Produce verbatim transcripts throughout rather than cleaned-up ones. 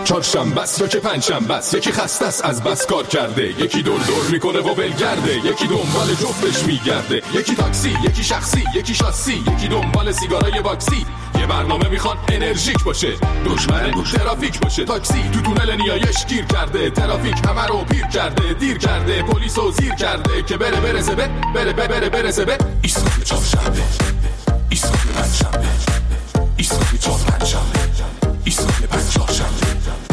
چهارشنبه است یا که پنجشنبه است، یکی خسته است از بس کار کرده، یکی دور دور میکنه و ولگرده، یکی دنبال جفتش میگرده، یکی تاکسی، یکی شخصی، یکی شاسی، یکی دنبال سیگارای باکسی. یه برنامه میخوان انرژیک باشه، دشمن ترافیک باشه. تاکسی تو تونل نیایش گیر کرده، ترافیک همه رو پیر کرده، دیر کرده، پلیسو زیر کرده که بره برسه به بره بره برسه به ایستگاه چهارشنبه، ایستگاه پنجشنبه، ایستگاه چهارشنبه، ایستگاه پنجشنبه.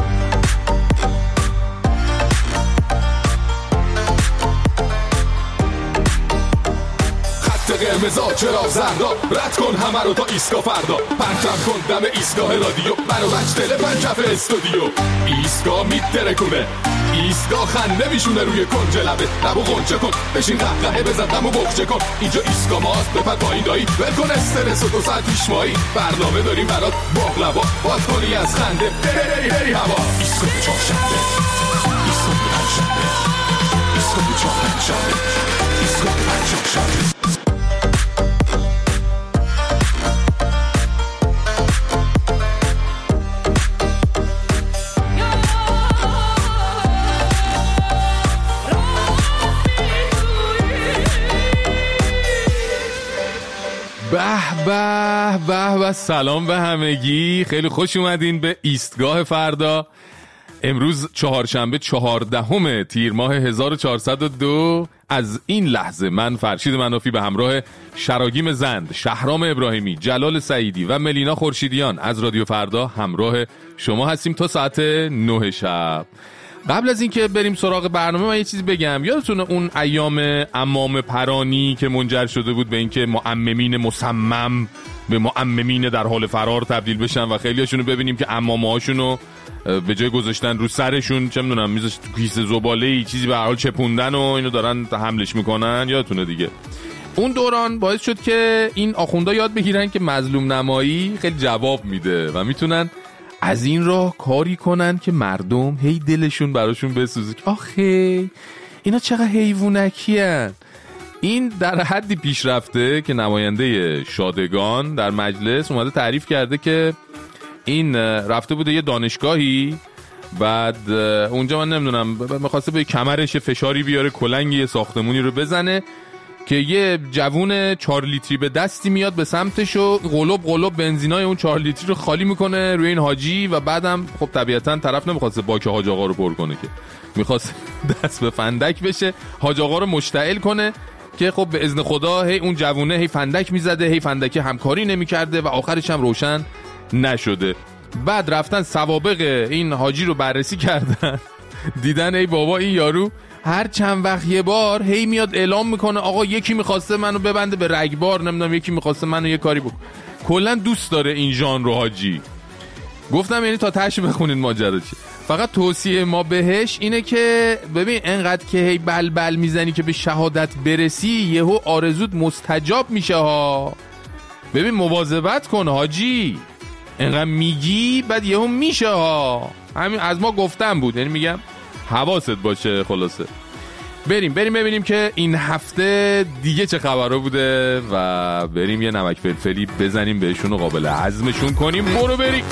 قرمزا چرا زردا، رد کن همه رو تا ایستگاه فردا، پرچم کن دم ایستگاه رادیو، منو بچ دل پنجف استودیو. ایستگاه میترکونه، ایستگاه خنده میشونه روی کنج لبه، لبو غنچه کن بشین قهقهه بزن غمو بخچه کن. اینجا ایستگاه ماست بپر پایین دایی، ول کن استرس و دو ساعت پیشمایی، برنامه داریم برات باقلوا، باز کنی از خنده بری بری هوا. ایستگاه چهارشنبه، ایستگاه پنجشنبه، ایستگاه چهارشنبه، ایستگاه پنجشنبه. به به به به، سلام به همگی، خیلی خوش اومدین به ایستگاه فردا. امروز چهارشنبه چهاردهم تیر ماه هزار و چهارصد و دو. از این لحظه من فرشید منافی به همراه شراگیم زند، شهرام ابراهیمی، جلال سعیدی و ملینا خورشیدیان از رادیو فردا همراه شما هستیم تا ساعت نه شب. قبل از اینکه بریم سراغ برنامه من یه چیزی بگم. یادتونه اون ایام عمام پرانی که منجر شده بود به اینکه معممین مصمم به معممین در حال فرار تبدیل بشن و خیلیاشونو ببینیم که عمامه‌هاشونو به جای گذاشتن رو سرشون چه میدونم میذاشت تو کیسه زباله‌ای چیزی به هر حال چپوندن و اینو دارن حملش میکنن. یادتونه دیگه اون دوران باعث شد که این آخوندا یاد بگیرن که مظلوم نمایی خیلی جواب میده و میتونن از این راه کاری کنن که مردم هی دلشون براشون بسوزه. آخه اینا چقدر حیوانکی هن. این در حدی پیش رفته که نماینده شادگان در مجلس اومده تعریف کرده که این رفته بوده یه دانشگاهی، بعد اونجا من نمیدونم میخواسته به کمرش فشاری بیاره، کلنگ یه ساختمونی رو بزنه که یه جوون چهار لیتری به دستی میاد به سمتش و قلوب قلوب بنزینای اون چهار لیتری رو خالی میکنه روی این حاجی و بعدم خب طبیعتا طرف نمیخواسته باک حاج آقا رو پر کنه که میخواست دست به فندک بشه، حاج آقا رو مشتعل کنه که خب به اذن خدا هی اون جوونه هی فندک میزده، هی فندک همکاری نمیکرده و آخرش هم روشن نشده. بعد رفتن سوابق این حاجی رو بررسی کردن، دیدن ای بابا این یارو هر چند وقت یه بار هی میاد اعلام میکنه آقا یکی میخواسته منو ببنده به رگبار، نمیدونم یکی میخواسته منو یه کاری بکنه. کلا دوست داره این ژانر رو حاجی. گفتم یعنی تا تهش بخونین ماجرا چیه. فقط توصیه ما بهش اینه که ببین انقدر که هی بل بل میزنی که به شهادت برسی یهو آرزوت مستجاب میشه ها. ببین مواظبت کن حاجی، انقدر میگی بعد یهو میشه ها. همین از ما گفتم بود، یعنی میگم حواست باشه. خلاصه بریم بریم ببینیم که این هفته دیگه چه خبرها بوده و بریم یه نمک فلفلی بزنیم بهشون و قابل هضمشون کنیم. برو بریم.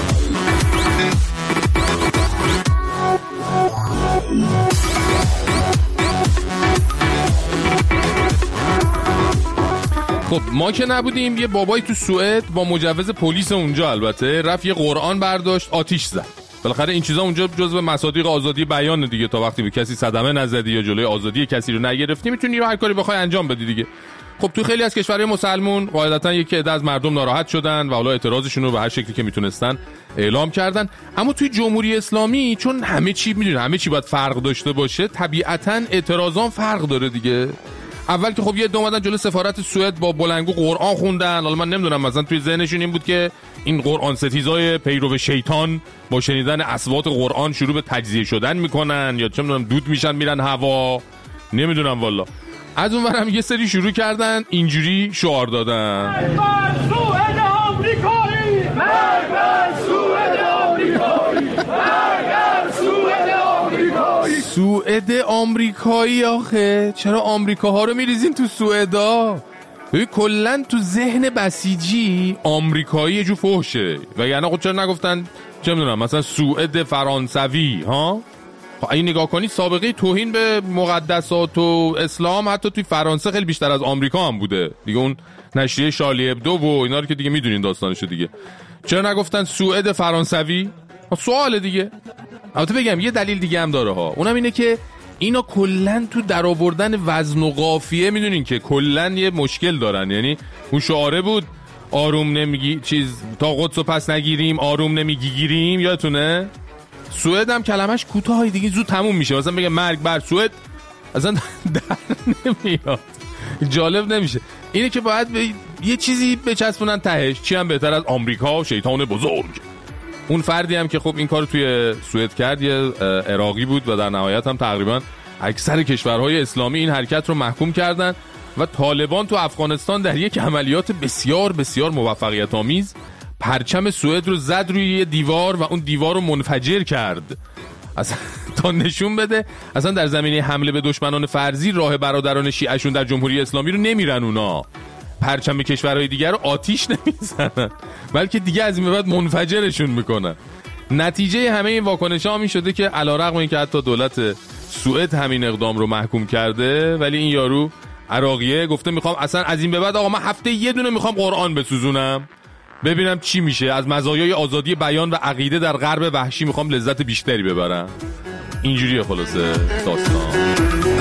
خب ما که نبودیم، یه بابایی تو سوئد با مجوز پلیس اونجا البته رفت یه قرآن برداشت آتیش زد. بالاخره این چیزا اونجا جزو مصادیق آزادی بیان دیگه، تا وقتی به کسی صدمه نزدی یا جلوی آزادی کسی رو نگرفتی میتونی هر کاری بخوای انجام بدی دیگه. خب تو خیلی از کشورهای مسلمون قاعدتا یک عده از مردم ناراحت شدن و حالا اعتراضشون رو به هر شکلی که میتونستن اعلام کردن. اما توی جمهوری اسلامی چون همه چی میدونن همه چی باید فرق داشته باشه، طبیعتا اعتراضان فرق داره دیگه. اول که خب یه عده اومدن جلوی سفارت سوئد با بلندگو قرآن خوندن. حالا من نمیدونم مثلا توی ذهنشون این بود که این قرآن ستیزای پیرو شیطان با شنیدن اصوات قرآن شروع به تجزیه شدن میکنن یا چه میدونم دود میشن میرن هوا، نمیدونم والا. از اون ورم یه سری شروع کردن اینجوری شعار دادن: سوئد آمریکایی، مرگ سوئد آمریکایی، مرگ سوئد آمریکایی. سوئد آمریکایی آخه چرا آمریکاها رو میریزین تو سوئدا؟ ببین کلا تو ذهن بسیجی آمریکایی یه جو فحشه و یعنی خود چرا نگفتن چه میدونم مثلا سوئد فرانسوی ها. اگه نگاه کنی سابقه توهین به مقدسات و اسلام حتی توی فرانسه خیلی بیشتر از آمریکا هم بوده دیگه. اون نشریه شارلی ابدو و اینا رو که دیگه میدونین داستانشو دیگه. چرا نگفتن سوئد فرانسوی؟ سوال دیگه. البته بگم یه دلیل دیگه هم داره ها، اونم اینه که اینا کلن تو در آوردن وزن و قافیه میدونین که کلن یه مشکل دارن. یعنی اون شعاره بود آروم نمیگی چیز تا قدسو پس نگیریم آروم نمیگی گیریم، یادتونه؟ سوئد هم کلمش کوتاهی دیگه زود تموم میشه، مثلا بگه مرگ بر سوئد اصلا در نمیاد، جالب نمیشه. اینه که باید به یه چیزی بچسبونن تهش. چی هم بهتر از آمریکا شیطان بزرگ. اون فردی هم که خب این کار توی سوئد کرد یه عراقی بود و در نهایت هم تقریبا اکثر کشورهای اسلامی این حرکت رو محکوم کردن و طالبان تو افغانستان در یک عملیات بسیار بسیار موفقیت آمیز پرچم سوئد رو زد روی یه دیوار و اون دیوار رو منفجر کرد اصلا تا نشون بده اصلا در زمینه حمله به دشمنان فرضی راه برادران شیعهشون در جمهوری اسلامی رو نمیرن، اونا پرچم کشورهای دیگر رو آتیش نمیزنن بلکه دیگه از این به بعد منفجرشون میکنن. نتیجه همه این واکنش‌ها می شده که علیرغم اینکه حتی دولت سوئد همین اقدام رو محکوم کرده ولی این یارو عراقیه گفته میخوام اصلا از این به بعد آقا من هفته یه دونه میخوام قرآن بسوزونم ببینم چی میشه، از مزایای آزادی بیان و عقیده در غرب وحشی میخوام لذت بیشتری ببرم. اینجوریه خلاصه داستان.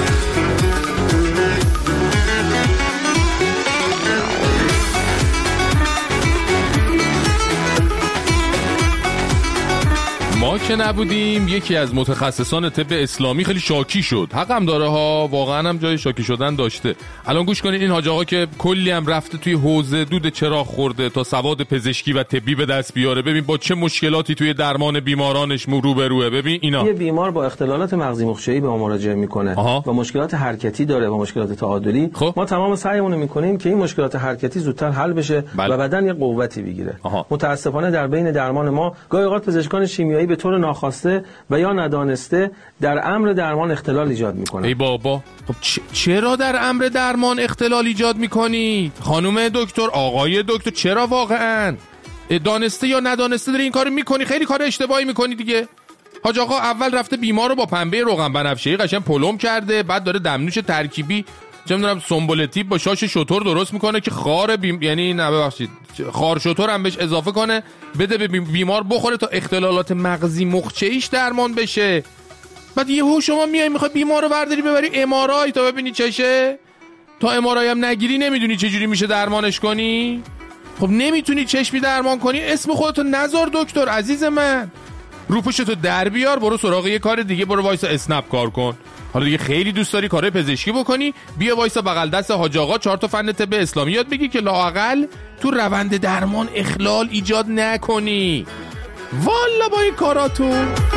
ما که نبودیم یکی از متخصصان طب اسلامی خیلی شاکی شد. حق هم داره ها، واقعا هم جای شاکی شدن داشته. الان گوش کنید این حاج آقا که کلی هم رفته توی حوزه دود چراغ خورده تا سواد پزشکی و طبی به دست بیاره. ببین با چه مشکلاتی توی درمان بیمارانش روبروه. ببین اینا یه بیمار با اختلالات مغزی مخشعی به ما مراجعه میکنه و مشکلات حرکتی داره و مشکلات تعادلی. خب. ما تمام سعیمون رو میکنیم که این مشکلات حرکتی زودتر حل بشه بله. و بدن یه قوتی بگیره. آها. متاسفانه در بین درمان ما گاهی اوقات پزشکان شیمیایی به طور ناخواسته و یا ندانسته در امر درمان اختلال ایجاد میکنن. ای بابا خب چرا در امر درمان اختلال ایجاد میکنید خانم دکتر، آقای دکتر؟ چرا واقعا دانسته یا ندانسته داری این کارو میکنی؟ خیلی کار اشتباهی میکنی دیگه. حاج آقا اول رفته بیمار رو با پنبه روغن بنفشه‌ای قشنگ پلم کرده، بعد داره دمنوش ترکیبی چه میدونم سنبولتی با شاش شتر درست میکنه که خار بیم... یعنی نه ببخشید خار شتر هم بهش اضافه کنه بده به بیمار بخوره تا اختلالات مغزی مخچه‌ایش درمان بشه. بعد یهو شما میای میخوای بیمار رو برداری ببری ام آر آی تا ببینی چشه، تا ام آر آی هم نگیری نمیدونی چجوری میشه درمانش کنی. خب نمیتونی چشمی درمان کنی اسم خودتو نذار دکتر عزیز من، رو پوشتو در بیار برو سراغ یه کار دیگه، برو وایسا اسنپ کار کن. حالا دیگه خیلی دوست داری کارهای پزشکی بکنی بیا وایسا بغل دست حاج آقا چهار تا فن طب اسلامی یاد بگی که لااقل تو روند درمان اخلال ایجاد نکنی. والا با این کاراتو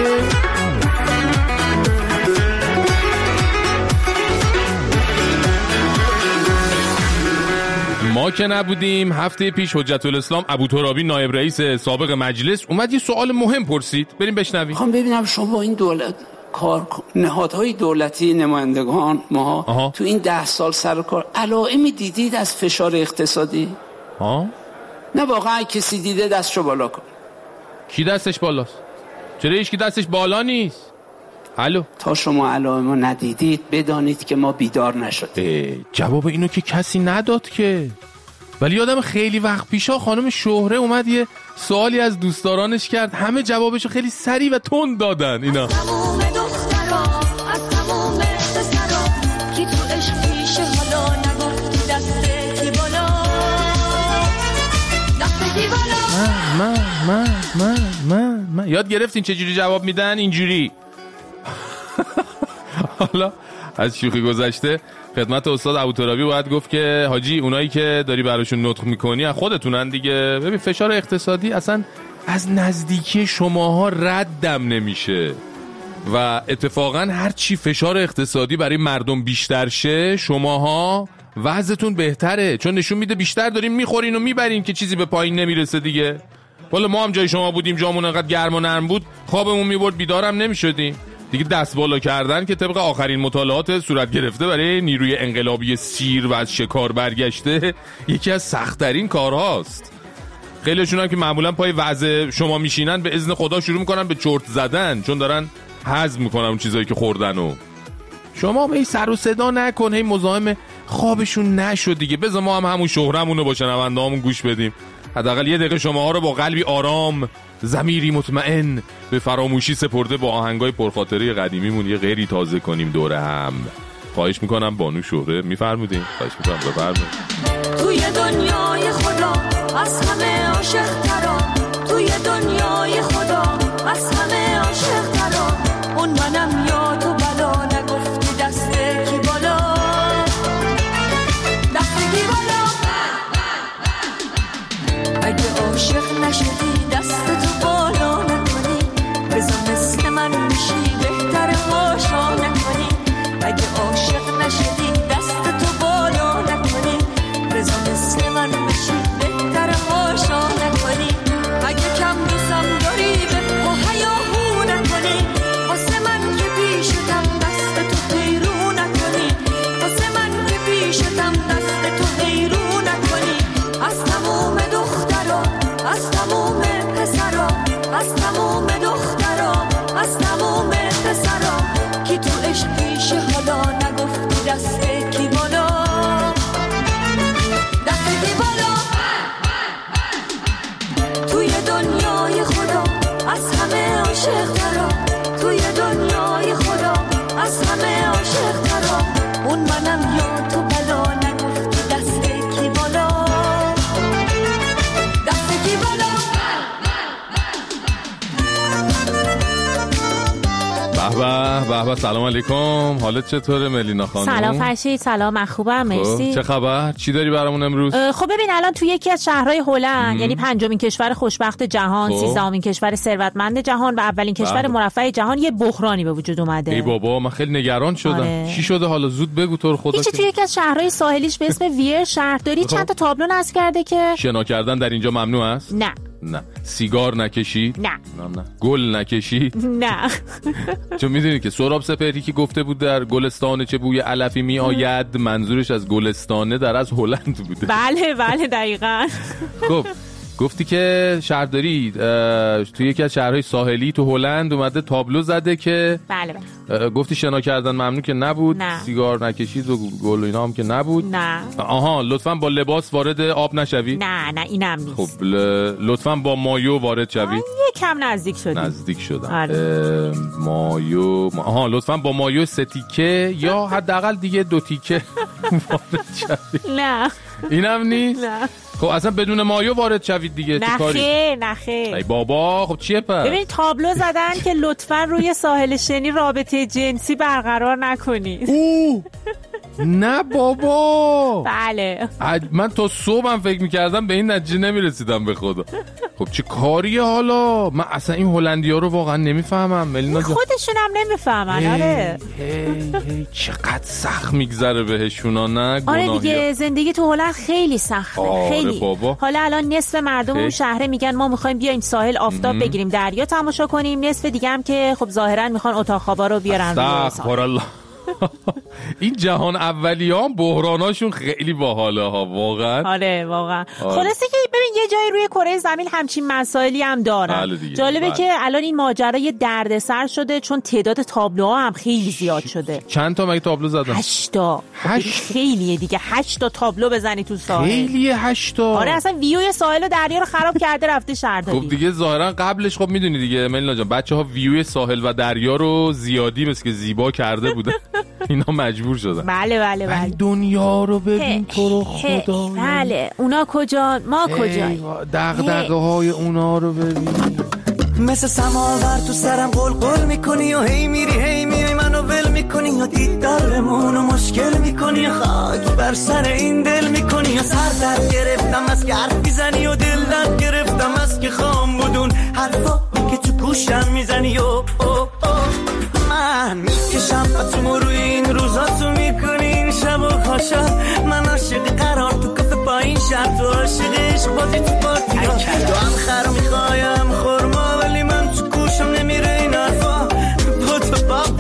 ما که نبودیم هفته پیش حجت الاسلام ابوترابی نایب رئیس سابق مجلس اومد یه سوال مهم پرسید، بریم بشنویم. خواهم ببینم شما این دولت کار نهادهای دولتی نمایندگان ما آها. تو این ده سال سر کار علائمی دیدید از فشار اقتصادی؟ ها؟ نه واقعا کسی دیده دستشو بالا کن. کی دستش بالاست؟ چرا هیچ کی دستش بالا نیست؟ الو تا شما علائمو ندیدید بدانید که ما بیدار نشدیم. جواب اینو که کسی نداد که، ولی یادم خیلی وقت پیشا خانم شهره اومد یه سوالی از دوستدارانش کرد، همه جوابشو خیلی سریع و تند دادن. اینا من من من من من یاد گرفتین چجوری جواب میدن اینجوری. حالا از شوخی گذشته خدمت استاد ابوترابی باید گفت که حاجی اونایی که داری براشون نطق میکنی از خودتونن دیگه. ببین فشار اقتصادی اصلا از نزدیکی شماها ردم نمیشه و اتفاقا هر چی فشار اقتصادی برای مردم بیشتر شه شماها وضعتون بهتره، چون نشون میده بیشتر دارین میخورین و میبرین که چیزی به پایین نمیرسه دیگه. والا ما هم جای شما بودیم جامون انقدر گرم و نرم بود خوابمون میبرد بیدارم نمیشدیم. دیگه دست بالا کردن که طبق آخرین مطالعات صورت گرفته برای نیروی انقلابی سیر و از شکار برگشته یکی از سخت‌ترین کارهاست. خیلیشون هم که معمولا پای وضع شما میشینن به اذن خدا شروع میکنن به چرت زدن، چون دارن هضم میکنن اون چیزایی که خوردن. و شما هم هی سر و صدا نکن، هی مزاحم خوابشون نشد دیگه. بذار ما هم همون شهرمونو با شنوندهامون گوش بدیم. حداقل یه دقیقه شماها رو با قلبی آرام، ضمیری مطمئن به فراموشی سپرده با آهنگای پرخاطره قدیمیمون یه غیری تازه کنیم دوره هم. خواهش میکنم بانو شهره میفرمودین. خواهش میکنم بفرمایید. توی دنیای خدا از همه عاشق ترا، توی دنیای خدا از همه عاشق ترا، اون منم یا تو بلا نگفتی دسته کی بالا، دسته کی بالا. اگه عاشق نشدی دست تو بالا نکنی، بذار مثل من میشی بهتر هاشا نکنی. اگه عاشق نشدی دست تو بالا نکنی، بذار مثل من میشی بهتر هاشا نکنی. اگه کم دوستم داری به پا هیاهو نکنی، واسه من که پیشتم دست تو پیرو نکنی، واسه من که پیشتم دست تو پیرو نکنی. از تموم دخترا، از تموم پسرا، از تموم دخترا، از تموم پسرا، کی تو عشق پیش حالا نگفتی دسته کی بالا، دسته کی بالا. توی دنیای خدا از همه عاشق ترا، توی دنیای خدا از همه عاشق ترا، اون منم یا تو بلا نگفتی دسته کی بالا، دسته کی بالا. به به به. سلام علیکم، حالت چطوره ملینا خانم؟ سلام فرشید. سلام، من خوبم مرسی. چه خبر؟ چی داری برامون امروز؟ خب ببین الان تو یکی از شهرهای هلند، یعنی پنجمین کشور خوشبخت جهان، سیزدهمین کشور ثروتمند جهان و اولین کشور مرفه جهان، یه بحرانی به وجود اومده. ای بابا من خیلی نگران شدم. آره. چی شده حالا؟ زود بگو تو رو خدا. هیچ. تو یکی از شهرهای ساحلیش به اسم ویر شهرداری چند تا تابلو نصب کرده که شنا کردن در اینجا ممنوع است؟ نه. نه. سیگار نکشی؟ نه. نه نه. گل نکشی؟ نه. چون میدونی که سهراب سپهری که گفته بود در گلستان چه بوی علفی می آید، منظورش از گلستانه در از هلند بوده. بله بله دقیقاً. خب گفتی که شهرداری توی یکی از شهرهای ساحلی تو هلند اومده تابلو زده که بله بله. گفتی شنا کردن ممنوع که نبود، نه. سیگار نکشید و گل و اینا هم که نبود. نه. آها لطفاً با لباس وارد آب نشوی. نه نه اینم نیست. خب ل... لطفاً با مایو وارد شوی. یکم نزدیک شدی. نزدیک شدم. مایو آها لطفاً با مایو سه تیکه یا حداقل دیگه دو تیکه وارد شوی. نه اینم نیست. نه. خب اصلا بدون مایو وارد شوید دیگه. چه کاری؟ نخیر نخیر. ای بابا خب چیه پس؟ ببین تابلو زدن که لطفاً روی ساحل شنی رابطه جنسی برقرار نکنید. اوه نه بابا. بله من تا صبحم فکر میکردم به این نتیجه نمیرسیدم به خدا. خب چه کاریه حالا؟ من اصلا این هلندیا رو واقعا نمیفهمم ملینا جان. خودشون هم نمیفهمن. آره چقدر سخت میگذره بهشونا. نه آره دیگه زندگی تو هلند خیلی سخته. آره خیلی بابا. حالا الان نصف مردم اون شهره میگن ما میخوایم بیایم ساحل آفتاب بگیریم دریا تماشا کنیم، نصف دیگه هم که خب ظاهرا میخوان اتاق خوابا رو بیارن روی ساحل. این جهان اولیان بحراناشون خیلی باحاله ها واقعا. آره واقعا. خلاصه که ببین یه جایی روی کره زمین همچین مسائلی هم دارن. بله جالبه بله. که الان این ماجرا یه دردسر شده چون تعداد تابلوها هم خیلی زیاد شده. چند تا مگه تابلو زدن؟ هشت تا. هشت خیلیه دیگه. هشت تا تابلو بزنی تو ساحل. خیلیه هشت تا. آره اصلا ویوی ساحل و دریا رو خراب کرده رفته شهرداری. خب دیگه ظاهرا قبلش خب میدونی دیگه ملینا جان بچه‌ها ویوی ساحل و دریا رو زیادی مثل که زیبا کرده بودن. اینا مجبور شدن. بله بله بله. دنیا رو ببین تو رو خدا. بله اونا کجا ما کجا؟ دغدغه های اونا رو ببین. مثل سماور تو سرم قل قل میکنی و هی میری هی میای منو ول میکنی و دیدارمون رو مشکل میکنی و خاک بر سر این دل میکنی و سر در گرفتم از که حرف میزنی و دل در گرفتم از که خام بودون حرفا که تو گوشم میزنی و او او من میکشم پتومو روی این روزا تو میکنی این شب و خوشا من عاشق قرار تو کافه پایین شب تو عاشق عشق بازی تو پارتی ها تو هم خر میخوایم خورما ولی من تو گوشم نمیره این حرفا با تو باب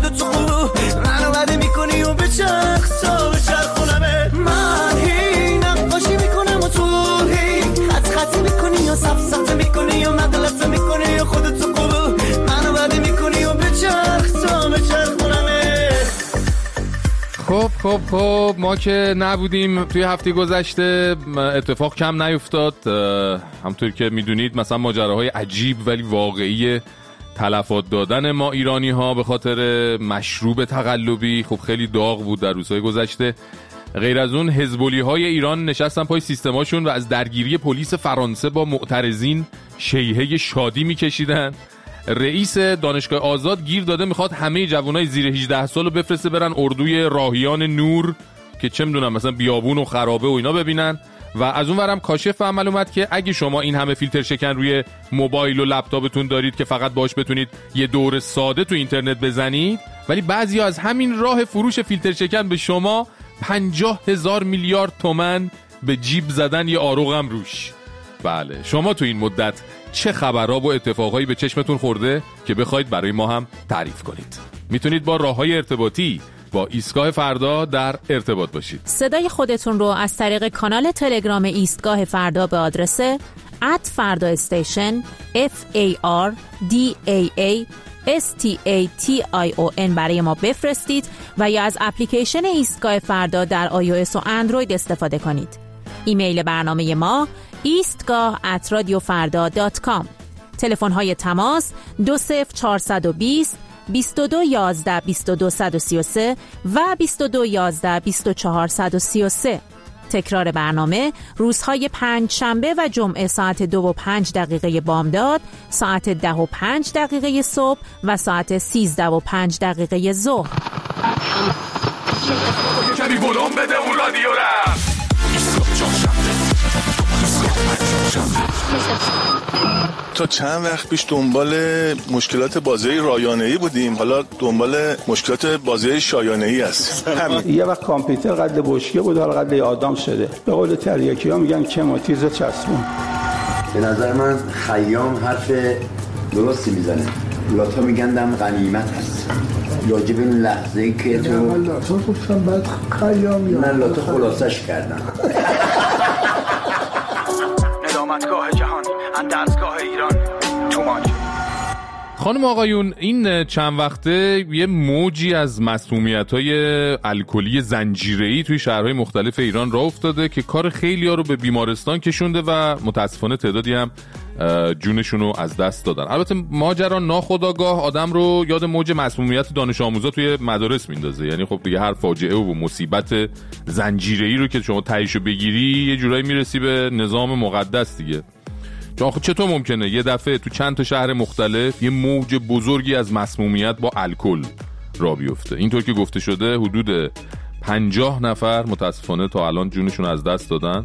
خودت تو خوب منو بده میکنی و بچرخ تا بچرخونمه من هی نقاشی میکنم و تو هی خط خطی میکنی و صف صف میکنی و مغلطه میکنی و خودت تو خوب منو بده میکنی و بچرخ تا بچرخونمه. خب خب خب ما که نبودیم توی هفته گذشته اتفاق کم نیفتاد. همطور که میدونید مثلا ماجراهای عجیب ولی واقعی تلفات دادن ما ایرانی ها به خاطر مشروب تقلبی خب خیلی داغ بود در روزهای گذشته. غیر از اون حزبولی های ایران نشستن پای سیستماشون و از درگیری پلیس فرانسه با معترضین شیهه شادی میکشیدن. رئیس دانشگاه آزاد گیر داده میخواد همه جوانای زیر هجده سال رو بفرسته برن اردوی راهیان نور که چه میدونم مثلا بیابون و خرابه و اینا ببینن. و از اون ورم کاشف عمل اومد که اگه شما این همه فیلتر شکن روی موبایل و لپتاپتون دارید که فقط باش بتونید یه دور ساده تو اینترنت بزنید، ولی بعضی از همین راه فروش فیلتر شکن به شما پنجاه هزار میلیارد تومن به جیب زدن یه آروغم روش. بله شما تو این مدت چه خبرها و اتفاقایی به چشمتون خورده که بخواید برای ما هم تعریف کنید؟ میتونید با راههای ارتباطی با ایستگاه فردا در ارتباط باشید. صدای خودتون رو از طریق کانال تلگرام ایستگاه فردا به آدرس ات فردا استیشن اف ای آر دی ای ای اس تی ای تی آی او ان برای ما بفرستید و یا از اپلیکیشن ایستگاه فردا در آی او اس و اندروید استفاده کنید. ایمیل برنامه ما ایستگاه ات رادیو فردا دات کام. تلفن های تماس دو صفر چهارصد و بیست بیست و دو یازده بیست و دو صد و سی و سه و بیست و دو یازده بیست و چهار صد و سی و سه. تکرار برنامه روزهای پنج شنبه و جمعه ساعت دو و پنج دقیقه بامداد، ساعت ده و پنج دقیقه صبح و ساعت سیزده و پنج دقیقه ظهر. کمی ولوم بده اون رادیو را. تا چند وقت پیش دنبال مشکلات بازی رایانه‌ای بودیم، حالا دنبال مشکلات بازی شایانه‌ای است. همین. یه وقت کامپیوتر قد بشکه بود، حالا قد آدم شده. به قول تریاکی‌ها میگن کماتیز چسبون. به نظر من خیام حرف درستی میزنه. لاتا میگندم غنیمت هست. راجب این لحظه‌ای که تو لاتا گفتم بعد خیام یا من لاتا خلاصش کردم. ندامتگاه جهان اندرزگاه ایران توماج. خانم آقایون این چند وقته یه موجی از مسمومیت‌های الکلی زنجیره‌ای توی شهرهای مختلف ایران راه افتاده که کار خیلی‌ها رو به بیمارستان کشونده و متاسفانه تعدادی هم جونشون رو از دست دادن. البته ماجرا ناخودآگاه آدم رو یاد موج مسمومیت دانش آموزا توی مدارس میندازه. یعنی خب دیگه هر فاجعه و مصیبت زنجیره‌ای رو که شما تهیشو بگیری یه جورایی میرسی به نظام مقدس دیگه. آخه چطور ممکنه یه دفعه تو چند تا شهر مختلف یه موج بزرگی از مسمومیت با الکل را بیفته؟ اینطور که گفته شده حدود پنجاه نفر متاسفانه تا الان جونشون از دست دادن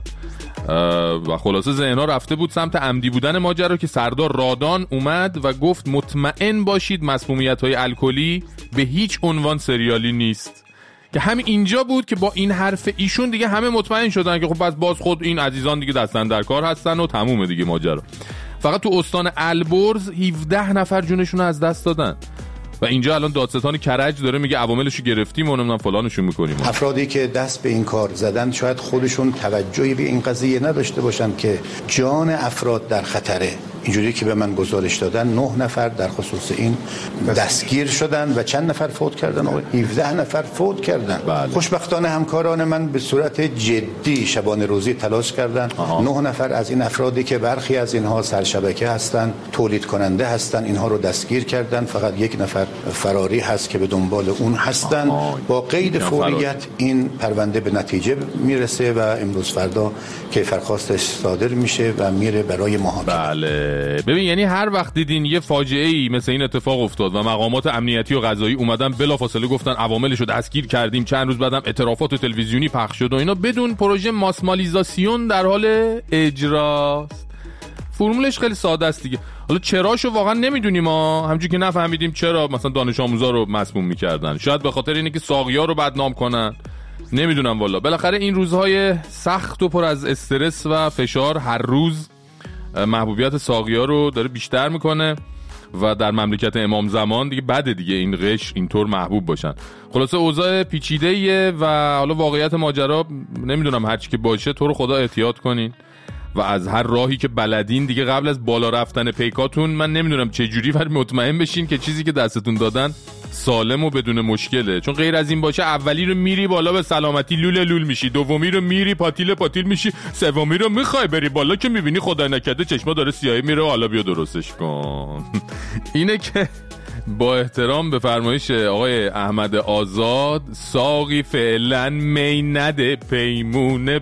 و خلاصه ذهن‌ها رفته بود سمت عمدی بودن ماجرا که سردار رادان اومد و گفت مطمئن باشید مسمومیت‌های الکلی به هیچ عنوان سریالی نیست. که همین اینجا بود که با این حرف ایشون دیگه همه مطمئن شدن که خب پس باز خود این عزیزان دیگه دستن در کار هستن و تمومه دیگه ماجرا. فقط تو استان البرز هفده نفر جونشون از دست دادن و اینجا الان دادستان کرج داره میگه عواملشو گرفتیم و نمیدونم فلانشو میکنیم. افرادی که دست به این کار زدن شاید خودشون توجهی به این قضیه نداشته باشن که جان افراد در خطره. اینجوری که به من گزارش دادن نه نفر در خصوص این دستگیر شدن و چند نفر فوت کردن. هفده نفر فوت کردن. بله. خوشبختانه همکاران من به صورت جدی شبانه روزی تلاش کردن. آها. نه نفر از این افرادی که برخی از اینها سرشبکه هستن، تولید کننده هستن، اینها رو دستگیر کردن. فقط یک نفر فراری هست که به دنبال اون هستن. آها. با قید فوریت این پرونده به نتیجه میرسه و امروز فردا کیفرخواستش صادر میشه و میره برای محاکمه. بله. ببین یعنی هر وقت دیدین یه فاجعه ای مثل این اتفاق افتاد و مقامات امنیتی و قضایی اومدن بلافاصله گفتن عواملش رو دستگیر کردیم، چند روز بعدم اطرافات تلویزیونی پخش شد و اینا، بدون پروژه ماسمالیزاسیون در حال اجراست. فرمولش خیلی ساده است دیگه. حالا چراشو واقعا نمیدونیم ما، همونجوری که نفهمیدیم چرا مثلا دانش آموزا رو مسموم میکردن. شاید به خاطر اینه که ساقی‌ها رو بدنام کنن، نمیدونم والا. بالاخره این روزهای سخت و پر از استرس و فشار هر روز محبوبیت ساقی‌ها رو داره بیشتر میکنه و در مملکت امام زمان دیگه بده دیگه این قش اینطور محبوب باشن. خلاصه اوضاع پیچیده‌ایه و حالا واقعیت ماجرا نمیدونم، هرچی که باشه تو رو خدا احتیاط کنین و از هر راهی که بلدین دیگه قبل از بالا رفتن پیکاتون من نمیدونم چه جوری ولی مطمئن بشین که چیزی که دستتون دادن سالم و بدون مشکله، چون غیر از این باشه اولی رو میری بالا به سلامتی لول لول میشی، دومی رو میری پاتیل پاتیل میشی، سومی رو میخوای بری بالا که میبینی خدای نکرده چشما داره سیاهی میره، حالا بیا درستش کن. اینه که با احترام به فرمایش آقای احمد آزاد، ساقی فعلا می نده پیمونه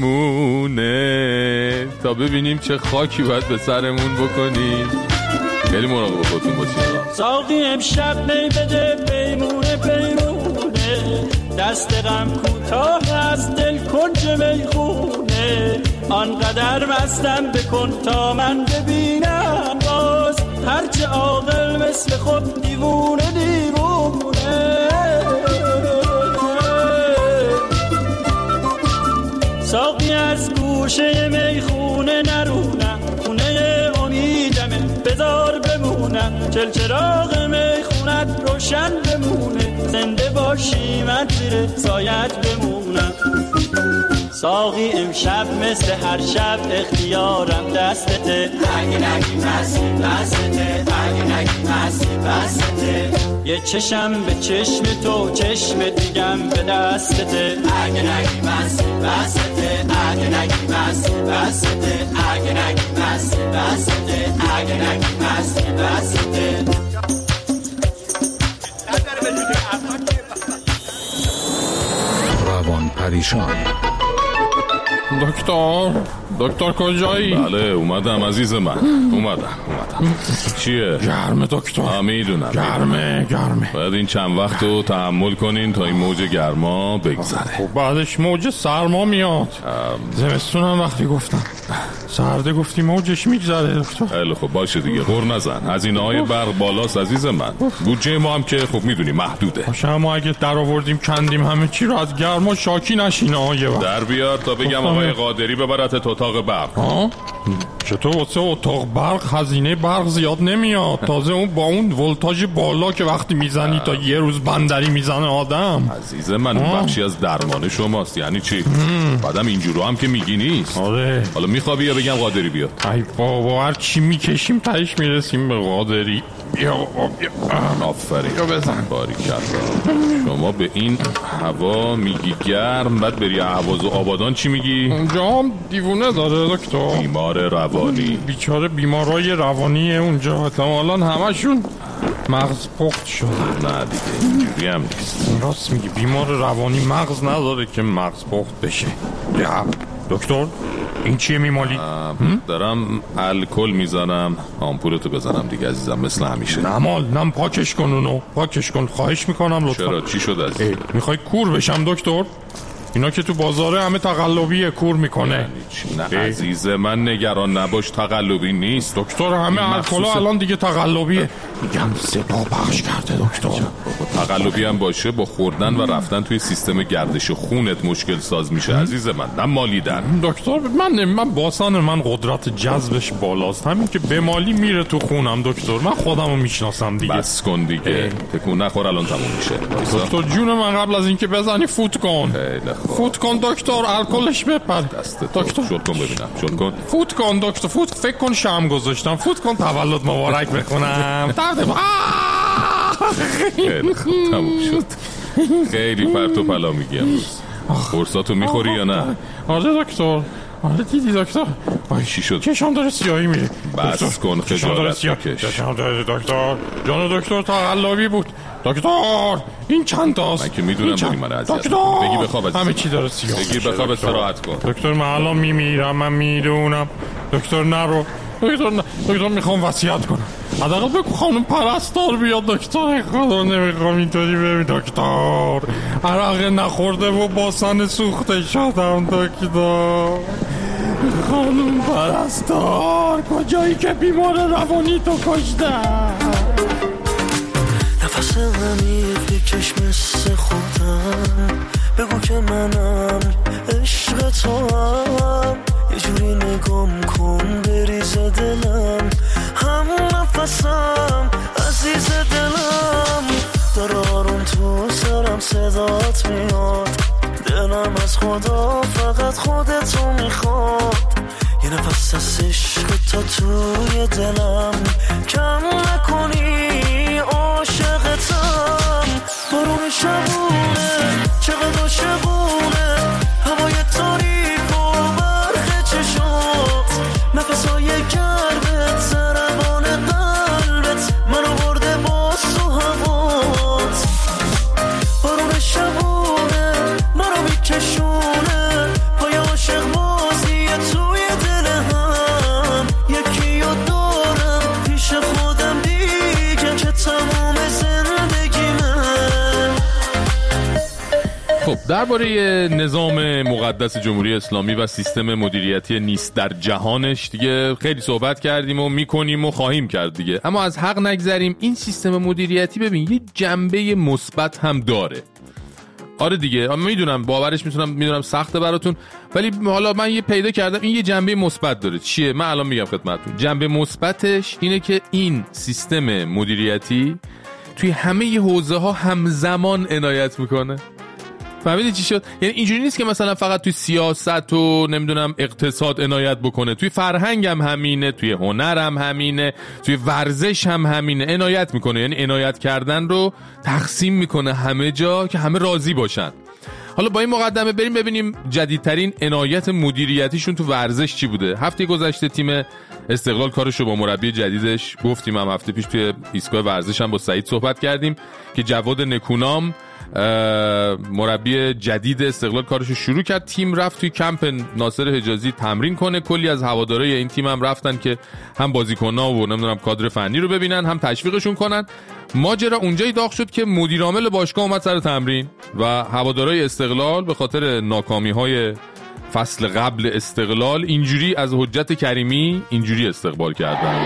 پیمونه تا ببینیم چه خاکی باید به سرمون بکنیم. خیلی مراقب خودتون باشید. ساقی امشب می بده پیمونه پیمونه، دست غم کوتاه از دل کنج میخونه، آنقدر مستم بکن تا من ببینم باز، هرچه عاقل مثل خود دیوونه دیوونه. ساقی از گوشه میخونه نرونم، خونه امیدمه بذار بمونم، چلچراغ میخونت روشن بمونه، زنده باشی من زیر سایت بمونم. ساقی امشب مثل هر شب اختیارم دستته، اگه نگی مسی بسته، اگه نگی مسی بسته، یه چشم به چشم تو چشم دیگم به دستته، اگه نگی مسی بسته، اگه نگی مسی بسته، اگه نگی مسی بسته، اگه نگی مسی بسته. روان پریشان. دکتر دکتر کجایی؟ بله اومدم عزیز من، اومدم اومدم. چیه؟ گرمه دکتر. میدونم گرمه گرمه. باید این چند وقت رو تحمل کنین تا این موج گرما بگذره. خب بعدش موج سرما میاد. زمستون هم وقتی گفتم سرده گفتی موجش میگذره دکتر. خیلی خب باشه دیگه، غر نزن. هزینه های برق بالاست عزیز من، بودجه ما هم که خب میدونی محدوده. باشه اما اگه در آوردیم کندیم همه چی رو از گرما شاکی نشین آقای وقت. در بیار تا بگم آقای قادری ببرت تو اتاق برق. ها؟ چطور واسه اتاق برق هزینه برق زیاد نمیاد، تازه اون با اون ولتاژ بالا که وقتی میزنی تا یه روز بندری میزنه آدم. عزیز من اون بخشی از درمان شماست. یعنی چی؟ بعدم اینجورو هم که میگی نیست. آره. حالا میخوابی یا بگم قادری بیاد؟ ای بابا هر چی میکشیم تهش میرسیم به قادری. بیا بیا آفرین یا بزن. باریکلا. شما به این هوا میگی گرم، بعد بری اهواز و آبادان چی میگی؟ اونجا هم دیوونه داره دکتر، بیمار روانی. بیچاره بیمارای روانی اونجا احتمالاً همشون مغز پخت شده. نه دیگه اینجوری هم نیست. راست میگی، بیمار روانی مغز نداره که مغز پخت بشه. یا دکتر این چیه میمالی؟ دارم الکل میزنم آمپولتو بزنم دیگه عزیزم، مثل همیشه. نمال نم پاکش کن اونو، پاکش کن خواهش میکنم لطفا. چرا چی شد عزیزم؟ میخوای کور بشم دکتر؟ اینا که تو بازاره همه تقلبیه، کور میکنه. نه عزیز من نگران نباش، تقلبی نیست دکتر، همه الکلا الان دیگه تقلبیه. میگم صدا پخش کرده دکتر. تقلبی هم باشه با خوردن و رفتن توی سیستم گردش خونت مشکل ساز میشه عزیز من، نه مالیدن. دکتر من من باسن من قدرت جذبش بالاست، همین که به مالی میره تو خونم دکتر، من خودمو میشناسم دیگه. بس کن دیگه، تکون نخور الان تموم میشه. دکتر جون من قبل از اینکه بزنی فوت کن. فوت کن دکتر، الکلش بپر. دکتر شد کن ببینم، شد کن. فوت کن دکتر، فوت. فکر کن شام گذاشتم، فوت کن تولد مبارک بکنم. درد خیلی خوب تموم شد. خیلی پرت و پلا میگی امروز. قرصاتو میخوری یا نه؟ آره دکتر، آره دیدی دکتر. آی چی شد؟ چشام داره سیاهی میره. بس کن خجالت بکش. چشام داره دکتر. جان دکتر تقلبی بود. دکتر این چند تاست؟ من که میدونم بری من عزیزم. بگی بخواب عزیزم. همه چی داره سیاه. بگی بخواب استراحت کن. دکتر من الان میمیرم، من میدونم. دکتر نرو. دکتر نه. دکتر میخوام وصیت کنم. حداقل بگو خانم پرستار بیاد دکتر. خدا نمیخوام اینطوری ببین دکتر. عرق نخورده و باسن سوخته شدم دکتر. خانم پرستار کجایی که بیمار روانی تو کشتن؟ نفس عمیق بکش مثل خودم، بگو که منم عشق تو هم، یه جوری نگام کن بریز دلم، هم نفسم صدات میاد، دلم از خدا فقط خودتو میخواد، یه نفس از عشق تا توی دلم کم نکنی، عاشقتم. بارون شبونه چقدر عاشقونه، هوای تاریک و برق چشات، نفسای گرمت ضربان قلبت منو برده باز تو هوات. بارون شبونه منو میکشونه، پای عاشق بازی توی دل هم، یکی رو دارم پیش خودم دیگه که تمام زندگیمه. خب درباره نظام مقدس جمهوری اسلامی و سیستم مدیریتی نیست در جهانش دیگه خیلی صحبت کردیم و میکنیم و خواهیم کرد دیگه، اما از حق نگذریم این سیستم مدیریتی ببین یه جنبه مثبت هم داره. آره دیگه من میدونم باورش میتونم میدونم سخته براتون، ولی حالا من یه پیدا کردم این یه جنبه مثبت داره. چیه؟ من الان میگم خدمتتون. جنبه مثبتش اینه که این سیستم مدیریتی توی همه حوزه ها همزمان عنایت میکنه. فهمیدی چی شد؟ یعنی اینجوری نیست که مثلا فقط توی سیاست و نمیدونم اقتصاد عنایت بکنه، توی فرهنگ هم همینه، توی هنر هم همینه، توی ورزش هم همینه، عنایت میکنه. یعنی عنایت کردن رو تقسیم میکنه همه جا که همه راضی باشن. حالا با این مقدمه بریم ببینیم جدیدترین عنایت مدیریتیشون تو ورزش چی بوده. هفته گذشته تیم استقلال کارشو با مربی جدیدش گفتیم، هم هفته پیش توی ایستگاه ورزش هم با سعید صحبت کردیم که جواد نکونام مربی جدید استقلال کارشو شروع کرد. تیم رفت توی کمپ ناصر حجازی تمرین کنه، کلی از هوادارهای این تیم هم رفتن که هم بازیکن‌ها و نمیدونم کادر فنی رو ببینن هم تشویقشون کنن. ماجرا اونجایی داغ شد که مدیر عامل باشگاه اومد سر تمرین و هوادارهای استقلال به خاطر ناکامی‌های فصل قبل استقلال اینجوری از حجت کریمی اینجوری استقبال کردن: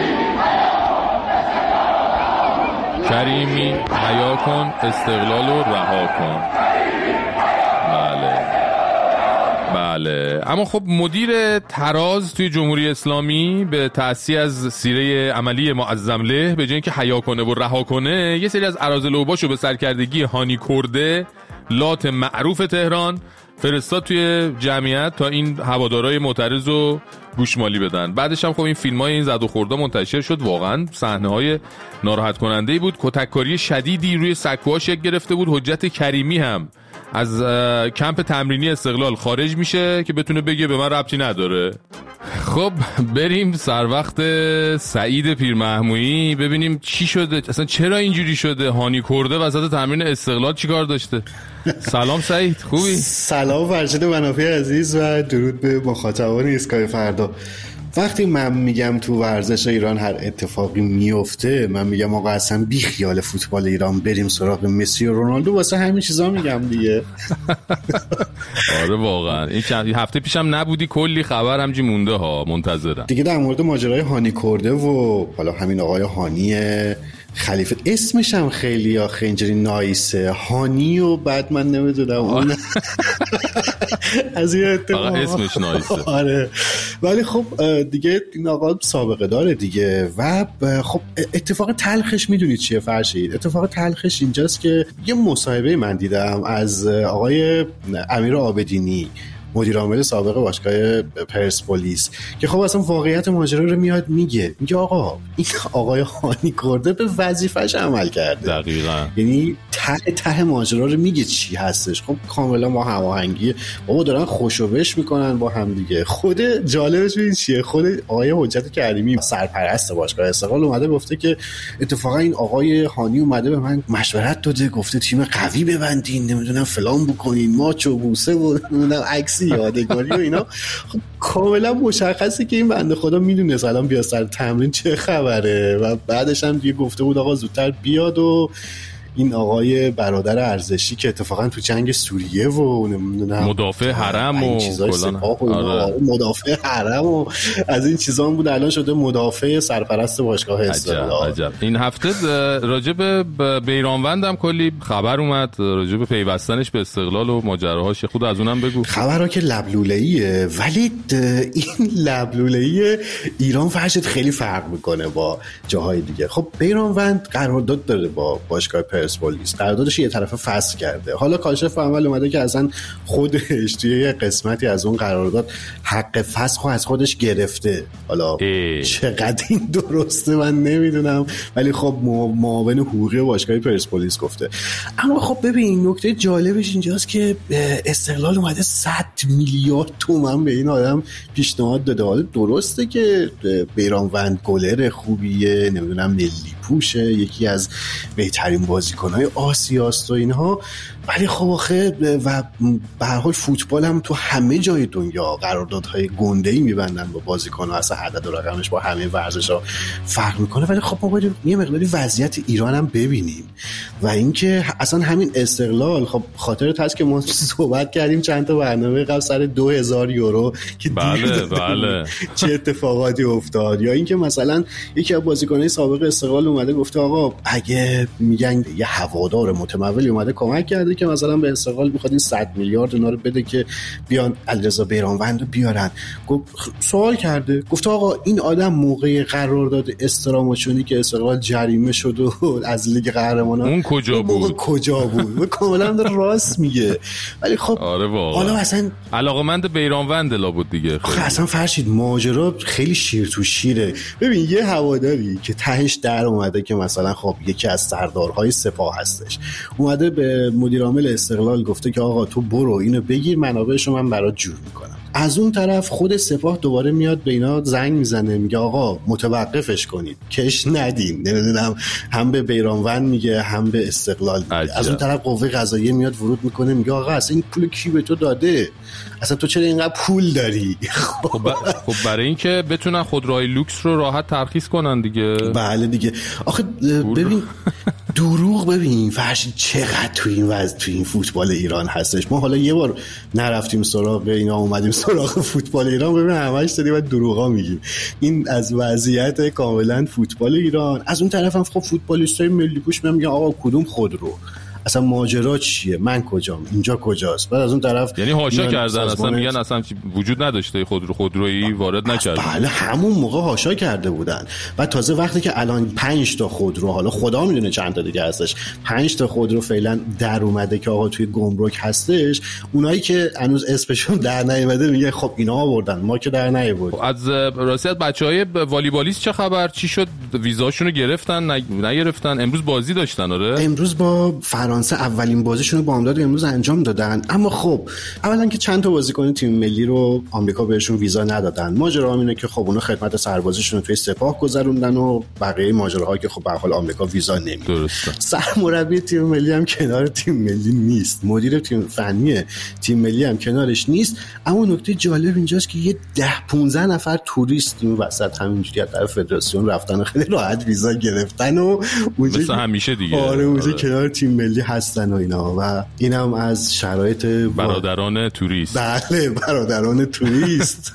کریمی حیا کن، استقلال رو رها کن. بله بله. اما خب مدیر تراز توی جمهوری اسلامی به تأسی از سیره عملی معظم له به جای اینکه حیا کنه و رها کنه یه سری از اراذل اوباشو به سرکردگی هانی کرده لات معروف تهران فرستاد توی جمعیت تا این هوادارهای معترض رو گوشمالی بدن. بعدش هم خب این فیلم‌های این زد و خوردا منتشر شد، واقعا صحنه‌های ناراحت کننده‌ای بود. کتککاری شدیدی روی سکوها شکل گرفته بود. حجت کریمی هم از کمپ تمرینی استقلال خارج میشه که بتونه بگه به من ربطی نداره. خب بریم سر وقت سعید پیرمحمودی ببینیم چی شده، اصلا چرا اینجوری شده. هانی کرده وسط تمرین استقلال چیکار داشته؟ سلام سعید، خوبی؟ سلام فرشید منافع عزیز و درود به مخاطبان ایستگاه فردا. وقتی من میگم تو ورزش ایران هر اتفاقی میفته، من میگم آقا اصلا بی خیال فوتبال ایران، بریم سراغ مسی و رونالدو، واسه همین چیزا میگم دیگه. آره واقعا این چند هفته پیشم نبودی، کلی خبر همجی مونده ها، منتظرم دیگه در مورد ماجرای هانی کرده و حالا همین آقای هانی خلیفه. اسمش هم خیلی آخه اینجوری نایسه، هانی، و بعد من نمیدونم اون از این اتفاق اسمش نایسه. آره ولی خب دیگه این آقا سابقه داره دیگه. و خب اتفاق تلخش میدونید چیه فرشید؟ اتفاق تلخش اینجاست که یه مصاحبه من دیدم از آقای امیر عابدینی، مدیر عامل سابق باشگاه پرسپولیس، که خب اصلا واقعیت ماجرا رو میاد میگه میگه آقا این آقای هانی کرده به وظیفه‌اش عمل کرده. دقیقاً. یعنی ته ته ماجرا رو میگه چی هستش. خب کاملا با هماهنگی بابا دارن خوشوبش میکنن با هم دیگه. خود جالبش این چیه؟ خود آقای حجت کریمی سرپرست باشگاه استقلال اومده گفته که اتفاقا این آقای هانی اومده به من مشورت داده، گفته تیم قوی ببندین، نمیدونم فلان بکنین، ماچ و بوسه و نمیدونم عکسی یادگاری و اینا. خب کاملا مشخصه که این بنده خدا میدونه الان بیا سر تمرین چه خبره. و بعدش هم دیگه گفته بود آقا زودتر بیاد و این آقای برادر ارزشی که اتفاقا تو جنگ سوریه و نمیدونم مدافع حرم و کلان آره. مدافع حرم و از این چیزا بود، الان شده مدافع سرپرست باشگاه استقلال. عجب. این هفته راجع به بیرانوند هم کلی خبر اومد راجع به پیوستنش به استقلال و ماجراهاش، خود از اونم بگو. خبرها که لبلوله‌ایه، ولی این لبلوله‌ای ایران فرشت خیلی فرق میکنه با جاهای دیگه. خب بیرانوند قرارداد داره با باشگاه پرسپولیس، قراردادش یه طرفه فسخ کرده. حالا کاشف عمل اومده که اصلا خودش توی یه قسمتی از اون قرارداد حق فسخ رو از خودش گرفته. حالا ای. چقدر این درسته من نمیدونم، ولی خب معاون حقوقی باشگاه پرسپولیس گفته. اما خب ببین نکته جالبش اینجاست که استقلال اومده صد میلیارد تومان به این آدم پیشنهاد داده. حالا درسته که بیرانوند گلر خوبیه، نمیدونم ملی پوشه، یکی از بهترین بازیکن‌های آسیاست و اینها، ولی خب آخه و به هر حال فوتبال هم تو همه جای دنیا قراردادهای گنده‌ای می‌بندن با بازیکن‌ها، اصلا عدد و رقمش با همه ورزش‌ها فرق می‌کنه. ولی خب ما باید یه مقداری وضعیت ایران هم ببینیم و اینکه اصلا همین استقلال، خب خاطرت هست که ما صحبت کردیم چند تا برنامه قبل سر دو هزار یورو که بله بله چه اتفاقاتی افتاد، یا اینکه مثلا یکی از بازیکن‌های سابق استقلال اومده گفته آقا اگه میگن یه هوادار متمولی اومده کمک کرده که مثلا به استقلال میخواد این صد میلیارد اینا رو بده که بیان علیرضا بیرانوند رو بیارن، گفت سوال کرده گفت آقا این آدم موقع قرارداد استراماچونی که استقلال جریمه شد و از لیگ قهرمانان اون کجا بود کجا بود کاملا راست میگه. ولی خب آره حالا اصلا علاقمند بیرانوند لا بود دیگه. خب اصلا فرشید ماجرا خیلی شیر تو شیره. ببین یه هواداری که تهش در اومده که مثلا خب یکی از سردارهای سپاه هستش، اومده به مدیر عامل استقلال گفته که آقا تو برو اینو بگیر منابعشو من برات جور میکنم. از اون طرف خود سپاه دوباره میاد به اینا زنگ میزنه میگه آقا متوقفش کنید، کش ندین، نمیدونم هم به بیرانوند میگه هم به استقلال میگه. از اون طرف قوه قضاییه میاد ورود میکنه میگه آقا اصلا این پول کی به تو داده، اصلا تو چرا اینقدر پول داری؟ خب خب برای اینکه بتونن خودروهای لوکس رو راحت ترخیص کنن دیگه. بله دیگه. آخه ببین دروغ ببین فرشید چقدر تو این وضع تو این فوتبال ایران هستش. ما حالا یه بار نرفتیم سراغ اینا اومدیم سراغ فوتبال ایران، ببین همش داریم و دروغا میگیم. این از وضعیت کاملا فوتبال ایران. از اون طرف هم خب فوتبالیستای ملی پوش میگن آقا کدوم خودرو، اصلا ماجرا چیه، من کجام، اینجا کجاست. بعد از اون طرف یعنی هاشا کردن اصلا میگن اصلا وجود نداشته خودرو خودرویی وارد نکردن. بله همون موقع هاشا کرده بودن. بعد تازه وقتی که الان پنج تا خودرو، حالا خدا میدونه چند تا دیگه هستش، پنج تا خودرو فعلا در اومده که آقا توی گمرک هستش، اونایی که هنوز اسمشون در نیومده میگه خب اینا آوردن ما که در نیاوردیم. از راستی از بچهای والیبالیست چه خبر؟ چی شد؟ ویزاشونو گرفتن نگرفتن؟ امروز بازی داشتن. آره امروز با فرانسه اولین بازیشون رو با امداد امروز انجام دادن. اما خب اولا که چند تا بازیکن تیم ملی رو آمریکا بهشون ویزا ندادن. ماجرا اینه که خب اونا خدمت سربازیشون رو توی سپاه گذروندن و بقیه ماجراها که خب به هر حال آمریکا ویزا نمیده. درسته. سرمربی تیم ملی هم کنار تیم ملی نیست، مدیر تیم فنی تیم ملی هم کنارش نیست. اما نکته جالب اینجاست که یه ده پانزده نفر توریست این وسط همینجوری از طرف فدراسیون رفتن و خیلی راحت ویزا گرفتن و اونجا مثل همیشه دیگه آره اونجا کنار تیم ملی هستن و اینا. و اینم از شرایط برادران توریست. بله برادران توریست.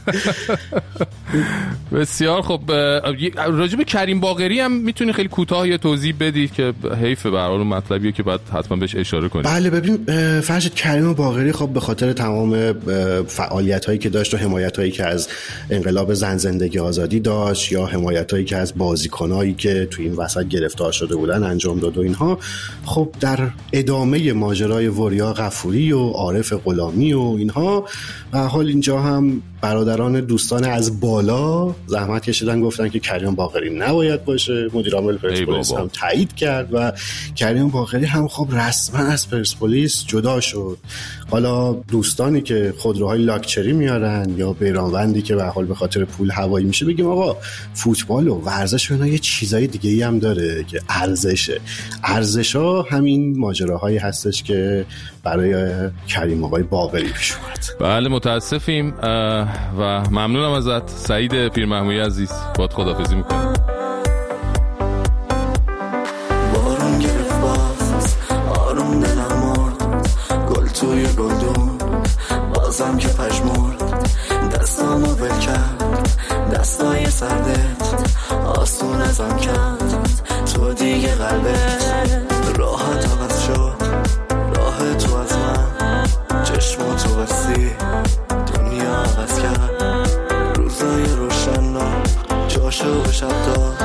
بسیار خب. راجع به کریم باقری هم میتونی خیلی کوتاه یه توضیح بدی که حیف به هر حال مطلبیه که بعد حتما بهش اشاره کنی. بله ببین فرشت کریم باقری خب به خاطر تمام فعالیت‌هایی که داشت و حمایت‌هایی که از انقلاب زن زندگی آزادی داشت یا حمایت‌هایی که از بازیکنایی که تو این وسط گرفتار شده بودن انجام داد و اینها، خب در ادامه ماجرای وریا غفوری و عارف غلامی و اینها و حال اینجا هم برادران دوستان از بالا زحمت کشیدن گفتن که کریم باقری نباید باشه. مدیر عامل پرسپولیس هم تایید کرد و کریم باقری هم خب رسما از پرسپولیس جدا شد. حالا دوستانی که خودروهای لاکچری میارن یا بیرانوندی که به حال به خاطر پول هوایی میشه، بگیم آقا فوتبال و ورزش اینا یه چیزای دیگه‌ای هم داره که ارزشه. ارزش‌ها همین ماجراهایی هستش که برای کریم آقای باقری پیش اومد. بله متاسفیم و ممنونم ازت سعید پیرمحمودی عزیز. باهات خداحافظی میکنم. بارون گرفت باز آروم دلم مرد، گل توی گلدون بازم که پشمرد، دستامو بل کرد دستای سردت آسون ازم کرد، تو دیگه قلبت راحت آغاز شد، راه تو از من چشم تو بستی دنیا عوض کرد، روزای روشن جاشو به شب داد،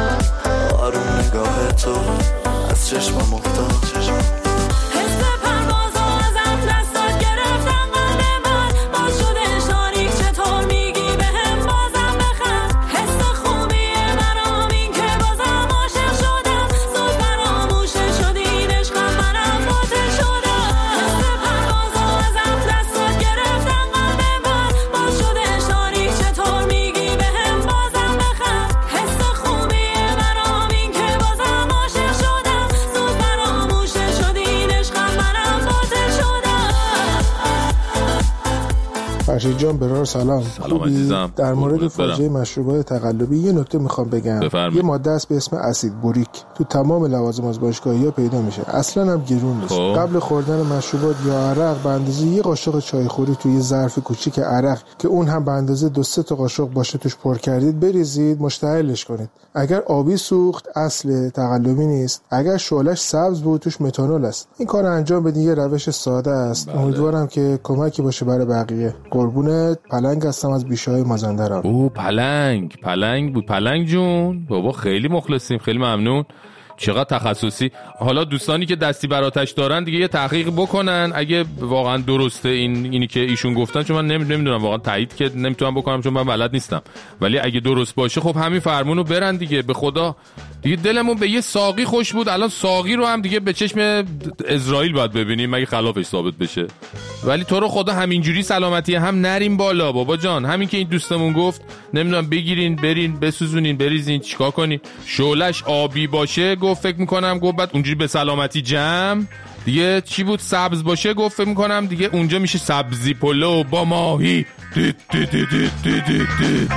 فرشید جان برار سلام. سلام عزیزم. در مورد فاجعه مشروبات تقلبی یه نکته میخوام بگم. بفرمید. یه ماده است به اسم اسید بوریک تو تمام لوازم آزمایشگاهی‌ها پیدا میشه. اصلا هم گرون نیست. قبل خوردن مشروبات یا عرق به اندازه یه قاشق چایخوری توی یه ظرف کوچیک عرق که اون هم به اندازه دو سه تا قاشق باشه توش پر کردید بریزید، مشتعلش کنید. اگر آبی سوخت اصل تقلبی نیست، اگر شعله‌اش سبز بود توش متانول است. این کار انجام بدین، یه روش ساده است. بله. امیدوارم که کمکی باشه برای بقیه. قربونت. پلنگ هستم از بیشه‌های مازندران. او پلنگ پلنگ بود. پلنگ جون بابا خیلی مخلصیم، خیلی ممنون. چقدر تخصصی. حالا دوستانی که دستی بر آتش دارن دیگه یه تحقیق بکنن اگه واقعا درسته این اینی که ایشون گفتن، چون من نمیدونم واقعا تایید که نمیتونم بکنم چون من بلد نیستم، ولی اگه درست باشه خب همین فرمونو برن دیگه. به خدا دیگه دلمون به یه ساقی خوش بود، الان ساقی رو هم دیگه به چشم اسرائیل باید ببینیم مگه خلافش ثابت بشه. ولی تو رو خدا همینجوری سلامتی هم نریم بالا بابا جان. همین که این دوستمون گفت نمیدونم بگیرین برین بسوزونین بریزین چیکار کنین، شعله‌اش آبی باشه گفت فکر میکنم گفت بعد اونجوری به سلامتی جمع دیگه. چی بود سبز باشه گفت فکر میکنم دیگه اونجا میشه سبزی پلو با ماهی. دی دی دی دی دی دی دی.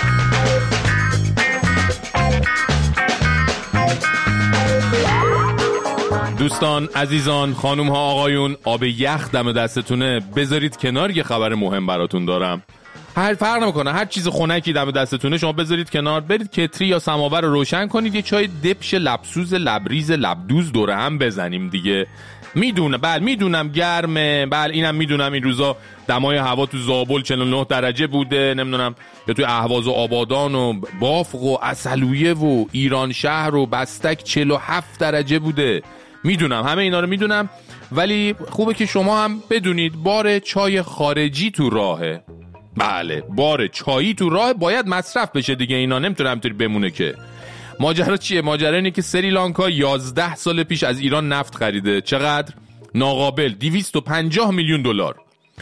دوستان عزیزان خانوم ها آقایون، آب یخ دم دستتونه بذارید کنار، یه خبر مهم براتون دارم. هر فرق نمیکنه هر چیز خنکی دم دستتونه شما بذارید کنار، برید کتری یا سماور رو روشن کنید، یه چای دبش لبسوز لبریز لبدوز دوره هم بزنیم دیگه. میدونه بله میدونم گرمه، بله اینم میدونم این روزا دمای هوا تو زابل چهل و نه درجه بوده، نمیدونم یا تو اهواز و آبادان و بافق و عسلویه و ایران شهر و بستک چهل و هفت درجه بوده. میدونم همه اینا رو میدونم، ولی خوبه که شما هم بدونید بار چای خارجی تو راهه. بله بار چایی تو راه باید مصرف بشه دیگه، اینا نمیتونه همینطوری بمونه که. ماجرا چیه؟ ماجرا اینه که سریلانکا یازده سال پیش از ایران نفت خریده. چقدر؟ ناقابل دویست و پنجاه میلیون دلار.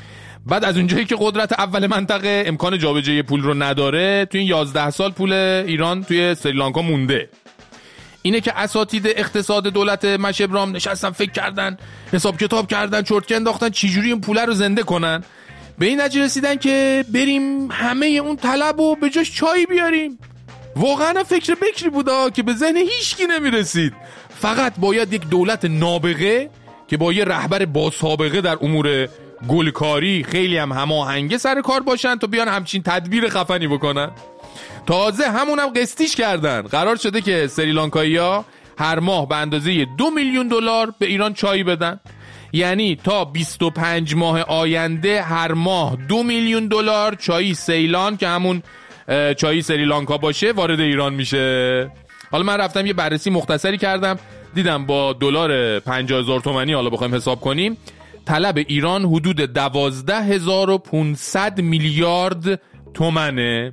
بعد از اونجایی که قدرت اول منطقه امکان جابجایی پول رو نداره، تو این یازده سال پول ایران توی سریلانکا مونده. اینه که اساتید اقتصاد دولت مشبرام نشستن فکر کردن، حساب کتاب کردن، چرتکه انداختن چجوری این پول رو زنده کنن. به این نتیجه رسیدن که بریم همه اون طلب رو به جاش چای بیاریم. واقعا فکر بکری بودا که به ذهن هیچکی نمیرسید. فقط باید یک دولت نابغه که با یه رهبر با سابقه در امور گلکاری خیلی هم هماهنگه سر کار باشن تا بیان همچین تدبیر خفنی بکنن. تازه همونم قسطیش کردن. قرار شده که سریلانکایی‌ها هر ماه به اندازه دو میلیون دلار به ایران چای بدن. یعنی تا بیست و پنج ماه آینده هر ماه دو میلیون دلار چای سیلان که همون چای سریلانکا باشه وارد ایران میشه. حالا من رفتم یه بررسی مختصری کردم، دیدم با دلار پنجاه هزار تومانی حالا بخوایم حساب کنیم طلب ایران حدود دوازده هزار و پانصد میلیارد تومنه.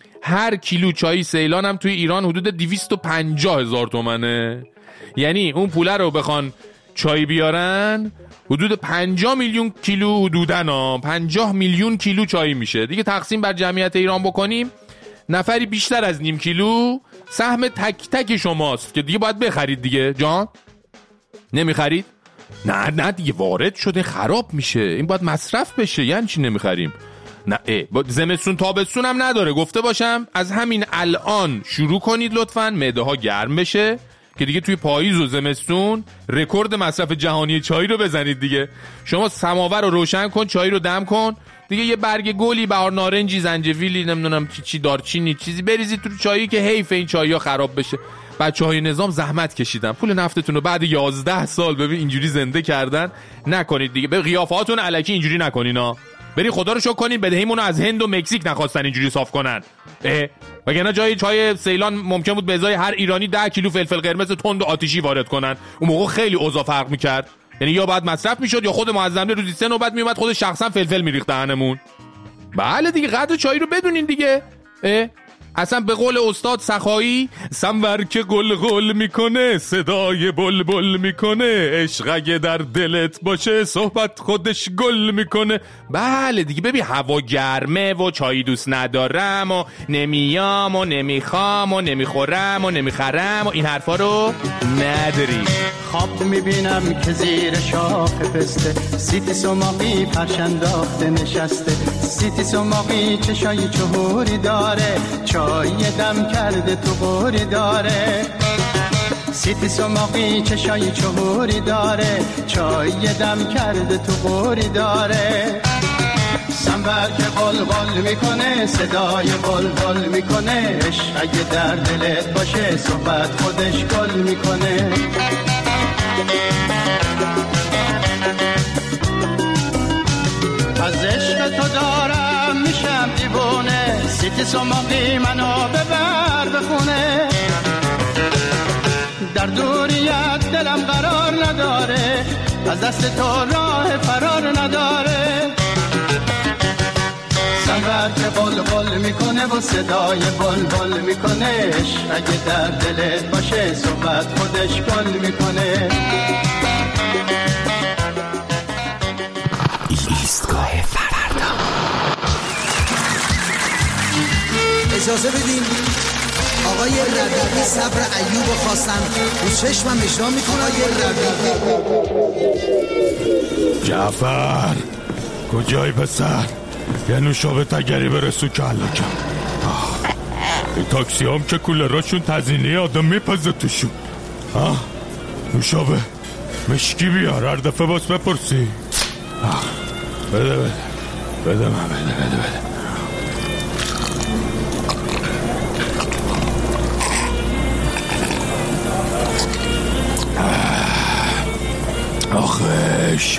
هر کیلو چای سیلان هم توی ایران حدود دویست و پنجاه هزار تومنه. یعنی اون پوله رو بخوان چای بیارن حدود پنجاه میلیون کیلو حدودن ها پنجاه میلیون کیلو چای میشه دیگه. تقسیم بر جمعیت ایران بکنیم نفری بیشتر از نیم کیلو سهم تک تک شماست که دیگه باید بخرید دیگه. جان نمیخرید؟ نه نه دیگه وارد شده خراب میشه، این باید مصرف بشه. یعنی چی نمیخریم؟ نه اه زمستون تابستون هم نداره. گفته باشم از همین الان شروع کنید لطفاً، معده ها گرم بشه که دیگه توی پاییز و زمستون رکورد مصرف جهانی چای رو بزنید دیگه. شما سماور رو روشن کن، چای رو دم کن دیگه، یه برگ گلی، بهار نارنجی، زنجبیلی، نمیدونم چی چی دارچینی چیزی بریزید تو چایی که حیف این چای‌ها خراب بشه. بچه‌های نظام زحمت کشیدن، پول نفتتون رو بعد یازده سال ببین اینجوری زنده کردن. نکنید دیگه، به قیافه‌هاتون الکی اینجوری نکنینا. برید خدا رو شکر کنید بدهیمون رو از هند و مکزیک نخواستن اینجوری صاف کنن. اه وگرنه جای چای سیلان ممکن بود به ازای هر ایرانی ده کیلو فلفل قرمز تند و آتیشی وارد کنن. اون موقع خیلی اوضاع فرق می‌کرد. یعنی یا بعد مصرف میشد یا خود معظمه روزی سه نوبت میومد خود شخصا فلفل میریخت دهنمون. بله دیگه قدر چای رو بدونین دیگه. اه اصلا به قول استاد سخایی، سنور که گل گل میکنه صدای بل بل میکنه، عشق اگه در دلت باشه صحبت خودش گل میکنه. بله دیگه ببین هوا گرمه و چای دوست ندارم و نمیام و نمیخوام و نمیخورم و نمیخرم و این حرفا رو نداری. خواب میبینم که زیر شاخ پسته سیتی سماقی پرشنداخته نشسته سیتی سماقی چشای چهوری داره چای دم کرده تو قوری داره سیتی سماقی چشای چهوری داره چای دم کرده تو قوری داره سنبر که بال بال میکنه صدای بال بال میکنه عشق اگه در دلت باشه صحبت خودش گل میکنه از عشق تو دارم میشم دیوونه سیتی سماقی منو ببر بخونه در دوریت دلم قرار نداره از دست تو راه فرار نداره سنبر که بال بال میکنه و صدای بال بال میکنه اگه در دلت باشه صحبت خودش گل میکنه ایستگاه فردا. اجازه بدین آقای ربیعی صبر ایوب خواستن رو چشمم اجرا میکنه. آقای ربیعی جعفر کجای پسر؟ یه نوشابه تگری برسو که علاکم. این تاکسی هم که کولراشون تزینه آدم میپزه توشون. آه نوشابه مشکی بیار هر دفعه باز بپرسی. آه بده بده بده من بده بده بده آخش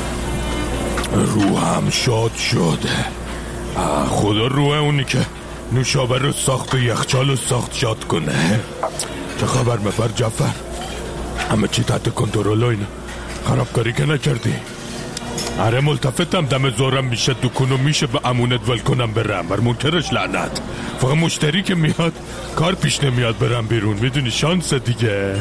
روحم شاد شده. خدا روح اونی که نوشابه رو ساخت و یخچال رو ساخت شاد کنه. چه خبر مفر جعفر؟ همه چی تحت کنترل و اینا خرابکاری که نکردی؟ اره ملتفتم دم زورم میشه دکونو میشه به امونت ول کنم برم بر منکرش لعنت. فقط مشتری که میاد کار پیش نمیاد برم بیرون میدونی شانس دیگه.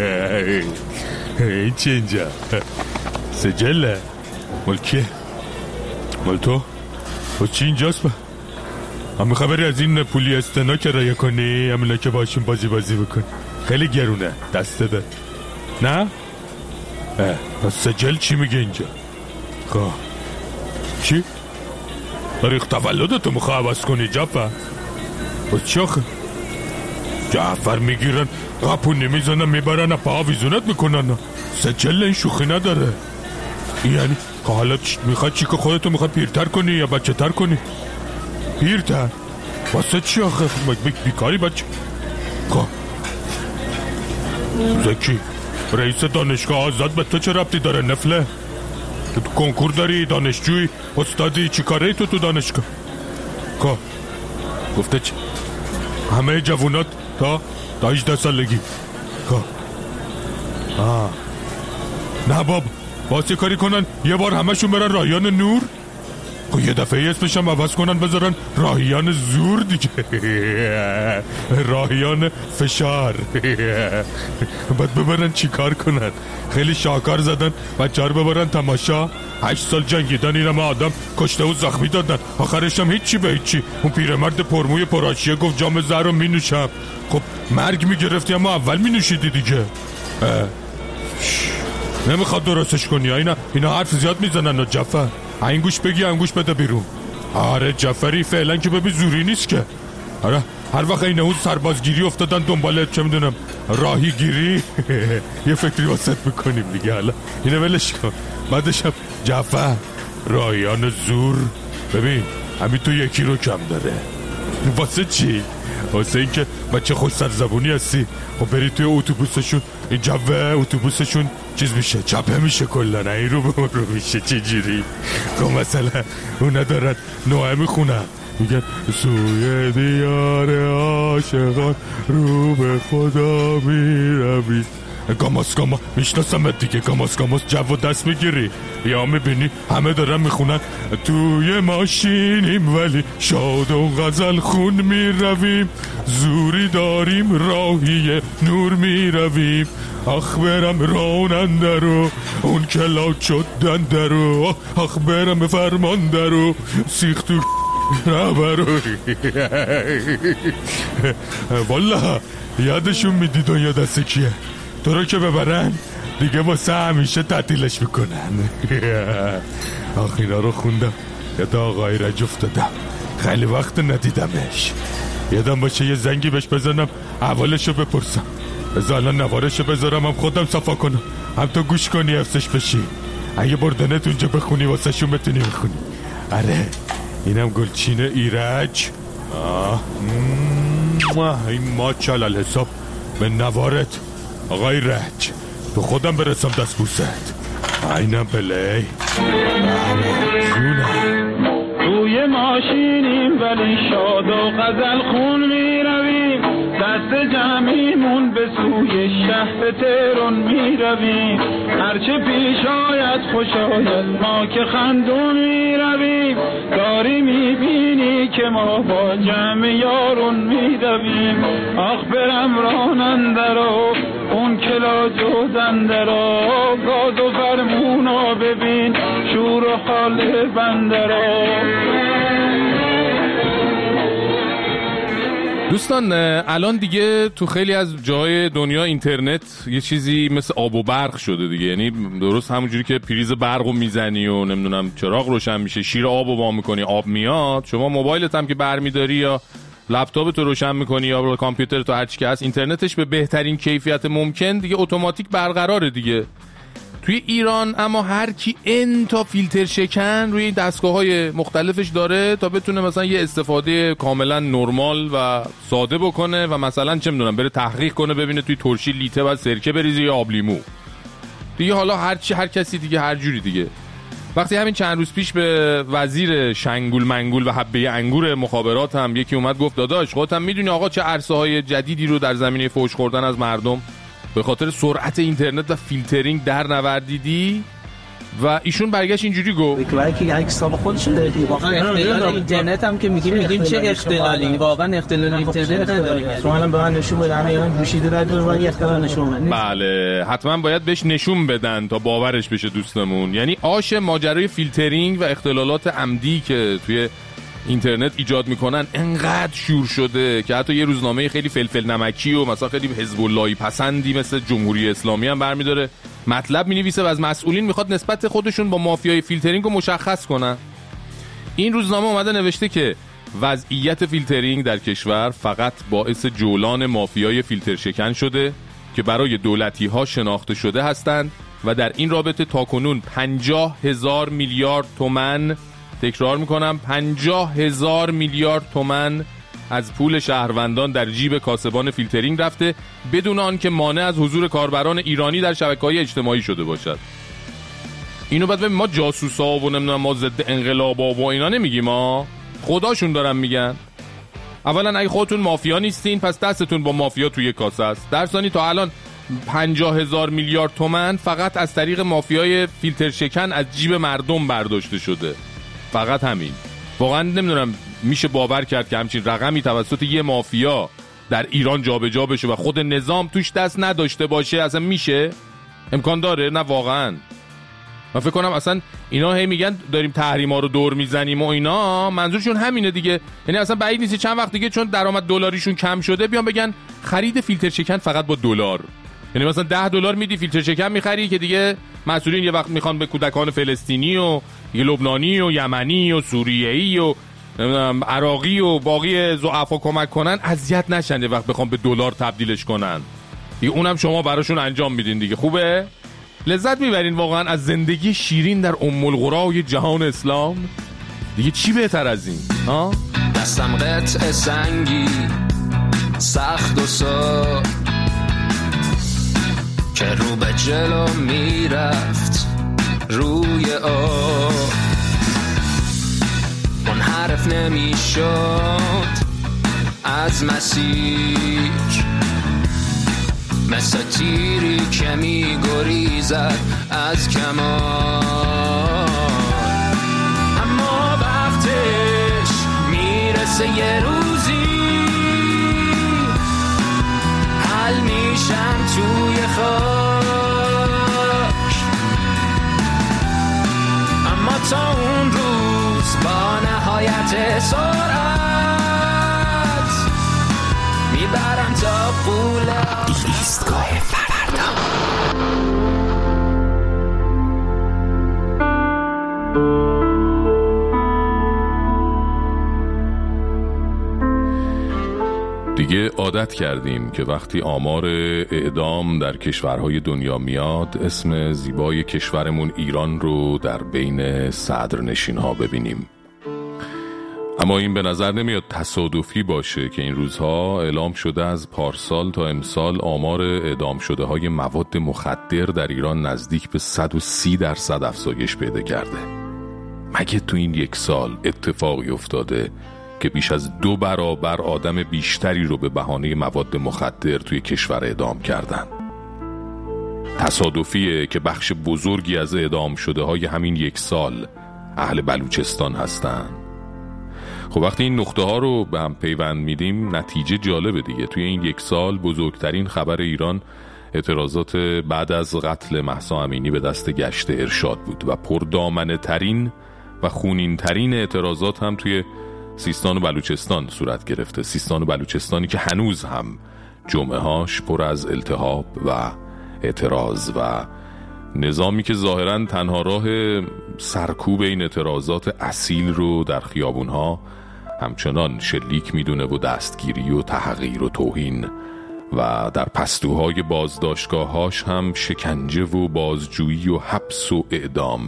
این چی اینجا؟ سجله مال کیه؟ مال تو؟ و چی اینجاست با؟ همه خبری از این پولی استنا که رایه کنی همینه که باشون بازی بازی بکن خیلی گرونه دسته ده نه؟ پس سجل چی میگه اینجا؟ خواه چی؟ تاریخ تولدتو میخواه عوض کنی جعفر؟ و چی آخه؟ جعفر میگیرن قپونی میزنن میبرن پا آویزونت میکنن. سجل این شوخی نداره. یعنی که حالا میخواد چی که خودتو میخواد پیرتر کنی یا بچه تر کنی؟ پیرتر؟ واسه چی آخه؟ بیکاری بچه؟ خواه زکی رئیس دانشگاه آزاد به تو چه ربطی داره نفله؟ تو کنکور داری دانشجوی استادی چی کاره تو تو دانشگاه؟ خواه گفته چی؟ همه جوونات تا تا هجده سالگی. خواه آه نه باب باسی کاری کنن یه بار همشون برن راهیان نور. خب یه دفعه اسمش هم عوض کنن بذارن راهیان زور دیگه. راهیان فشار. باید ببرن چی کار کنن؟ خیلی شاکار زدن بچه ها رو ببرن تماشا. هشت سال جنگیدن این همه آدم کشته و زخمی دادن آخرش هم هیچی به هیچی. اون پیرمرد پرموی پراشیه گفت جام زهر رو می نوشم. خب مرگ می گرفتی اما اول می نوشیدی دیگه. نمیخواد درستش کنی اینا اینا حرف زیاد میزنن و جعفر این گوش بگی این گوش بده بیرون. آره جعفری فعلا که ببین زوری نیست که. آره هر وقت این اون سربازگیری افتادن دنباله چه میدونم راهی گیری یه فکری واسط میکنیم دیگه. حالا اینه ولش کن. بعدش هم جعفر راهیان زور ببین همین تو یکی رو کم داره. واسه چی؟ واسه این که بچه خوش سرزبونی هستی. خب بری توی اتوبوسشون این جوه اتوبوسشون چیز میشه چپه میشه کلا این رو به رو میشه چه جوری. خب مثلا اونا دارن نوعه میخونن میگن سوی دیار عاشقان رو به خدا میروی. گاماس گاما میشناسم دیگه گاماس گاماس جو دست میگیری یا میبینی همه دارن میخونن توی ماشینیم ولی شاد و غزل خون میرویم زوری داریم راهی نور میرویم آخ برم راننده رو اون کلاوت شدنده رو آخ برم فرمانده رو سیخ تو ربرو. والا یادشون میدی دنیا دست کیه تو رو که ببرن دیگه واسه همیشه تعطیلش میکنن. آخ اینا رو خوندم یاد آقای رج افتادم، خیلی وقت ندیدمش. یادم باشه یه زنگی بهش بزنم اولشو بپرسم. بذار الان نوارشو بذارم هم خودم صفا کنم، هم تو گوش کنی حفظش بشی. اگه بردنت اونجا بخونی واسه شون بتونی بخونی. آره اینم گلچین ایرج. آه این ما چلال حساب به نوارت آقای رج. تو خودم برسم دست بوست. اینم بلی توی ماشینیم ولی شاد و غزل خون می رویم، دست جمعیمون به سوی شهر تهران می رویم. هرچه پیش آید خوش آید ما که خندون می رویم، داری می بینی که ما با جمع یارون می رویم. آخ برم راننده رو اون کلا جوزنده رو، گاز و فرمونا ببین شور و حال بنده رو. دوستان الان دیگه تو خیلی از جای دنیا اینترنت یه چیزی مثل آب و برق شده دیگه. یعنی درست همونجوری که پریز برقو میزنی و نمیدونم چراغ روشن میشه، شیر آبو وا میکنی آب میاد، شما موبایلت هم که برمیداری یا لپتاپت رو روشن میکنی یا کامپیوترت تو هر چی که هست، اینترنتش به بهترین کیفیت ممکن دیگه اتوماتیک برقراره دیگه. توی ایران اما هر کی ان تا فیلتر شکن روی این دستگاه‌های مختلفش داره تا بتونه مثلا یه استفاده کاملا نرمال و ساده بکنه و مثلا چه میدونم بره تحقیق کنه ببینه توی ترشی لیته و سرکه بریزه یا آب لیمو دیگه. حالا هر چی هر کسی دیگه هر جوری دیگه. وقتی همین چند روز پیش به وزیر شنگول منگول و حبه انگور مخابرات هم یکی اومد گفت داداش خودت هم میدونی آقا چه عرصه‌های جدیدی رو در زمینه فحش خوردن از مردم به خاطر سرعت اینترنت و فیلترینگ در نوردیدی، و ایشون برگشت اینجوری گفت ولی که یک حساب خودش داره واقعا اختلال اینترنت هم که میگیم میگیم چه اختلالی، واقعا اختلال اینترنت نداره. شما الان به من نشون بدن اینا گوشیده نداره ولی اختلال نشون بدن. بله حتما باید بهش نشون بدن تا باورش بشه دوستمون. یعنی آش ماجرای فیلترینگ و اختلالات عمدی که توی اینترنت ایجاد میکنن انقدر شور شده که حتی یه روزنامه خیلی فلفل نمکی و مثلا خیلی حزب اللهی پسندی مثل جمهوری اسلامی هم برمیداره مطلب مینویسه و از مسئولین میخواد نسبت خودشون با مافیای فیلترینگ رو مشخص کنن. این روزنامه اومده نوشته که وضعیت فیلترینگ در کشور فقط باعث جولان مافیای فیلتر شکن شده که برای دولتی ها شناخته شده هستند و در این رابطه تاکنون پنجاه هزار میلیارد تومان، تکرار میکنم پنجاه هزار میلیارد تومان از پول شهروندان در جیب کاسبان فیلترینگ رفته بدون آن که مانع از حضور کاربران ایرانی در شبکه‌های اجتماعی شده باشد. اینو بعد ببین ما جاسوسا و نمیدونم ما ضد انقلابا و اینا نمیگیم، ما خداشون دارن میگن. اولا اگه خودتون مافیا نیستین پس دستتون با مافیا توی کاسه است. در ثانی تا الان پنجاه هزار میلیارد تومان فقط از طریق مافیای فیلتر شکن از جیب مردم برداشته شده. فقط همین. واقعا نمیدونم میشه باور کرد که همچین رقمی توسط یه مافیا در ایران جابجا بشه و خود نظام توش دست نداشته باشه؟ اصلا میشه؟ امکان داره؟ نه واقعا. من فکر کنم اصلا اینا هی میگن داریم تحریما رو دور میزنیم و اینا منظورشون همینه دیگه. یعنی اصلا بعید نیست چند وقت دیگه چون درآمد دلاریشون کم شده بیان بگن خرید فیلتر شکن فقط با دلار. یعنی مثلا ده دلار میدی فیلتر شکن میخری که دیگه مسئولین یه وقت میخوان به کودکان فلسطینی و لبنانی و یمنی و سوریه‌ای و نمیدونم عراقی و باقی ضعفا کمک کنن، اذیت نشن یه وقت بخوام به دلار تبدیلش کنن. دیگه اونم شما براشون انجام میدین دیگه. خوبه؟ لذت میبرین واقعا از زندگی شیرین در ام القری جهان اسلام؟ دیگه چی بهتر از این؟ ها؟ دستم قطع سنگی سخت و سا که رو به جلو میرفت روی آب منحرف نمیشد از مسیر، مثل تیری که میگریزد از کمان. اما وقتش میرسه یه روزی حل میشم توی خاک، اما تا اون روز با نهایت سرعت میبرم تا قول ایستگاه فردا. دیگه عادت کردیم که وقتی آمار اعدام در کشورهای دنیا میاد اسم زیبای کشورمون ایران رو در بین صدرنشین ها ببینیم. اما این به نظر نمیاد تصادفی باشه که این روزها اعلام شده از پارسال تا امسال آمار اعدام شده های مواد مخدر در ایران نزدیک به صد و سی درصد افزایش پیدا کرده. مگه تو این یک سال اتفاقی افتاده که بیش از دو برابر آدم بیشتری رو به بهانه مواد مخدر توی کشور اعدام کردن؟ تصادفیه که بخش بزرگی از اعدام شده های همین یک سال اهل بلوچستان هستن؟ خب وقتی این نقطه ها رو به هم پیوند میدیم نتیجه جالبه دیگه. توی این یک سال بزرگترین خبر ایران اعتراضات بعد از قتل مهسا امینی به دست گشت ارشاد بود و پردامنه ترین و خونین ترین اعتراضات هم توی سیستان و بلوچستان صورت گرفته. سیستان و بلوچستانی که هنوز هم جمعه هاش پر از التهاب و اعتراض و نظامی که ظاهراً تنها راه سرکوب این اعتراضات اصیل رو در خیابونها همچنان شلیک میدونه و دستگیری و تحقیر و توهین و در پستوهای بازداشتگاهاش هم شکنجه و بازجویی و حبس و اعدام.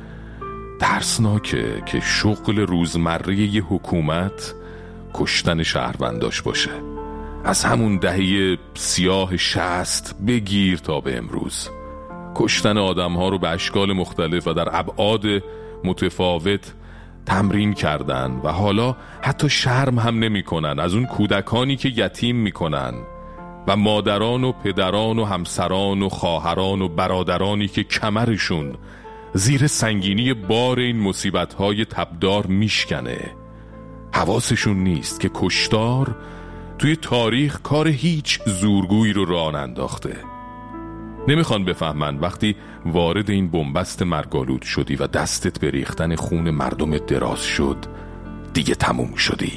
ترسناکه که شغل روزمره یه حکومت کشتن شهرونداش باشه. از همون دهه سیاه شصت بگیر تا به امروز کشتن آدم‌ها رو به اشکال مختلف و در ابعاد متفاوت تمرین کردن و حالا حتی شرم هم نمی کنن از اون کودکانی که یتیم می کنن و مادران و پدران و همسران و خواهران و برادرانی که کمرشون زیر سنگینی بار این مصیبت‌های تبدار میشکنه. حواسشون نیست که کشتار توی تاریخ کار هیچ زورگویی رو راه انداخته. نمیخوان بفهمن وقتی وارد این بنبست مرگالود شدی و دستت به ریختن خون مردم دراز شد دیگه تموم شدی.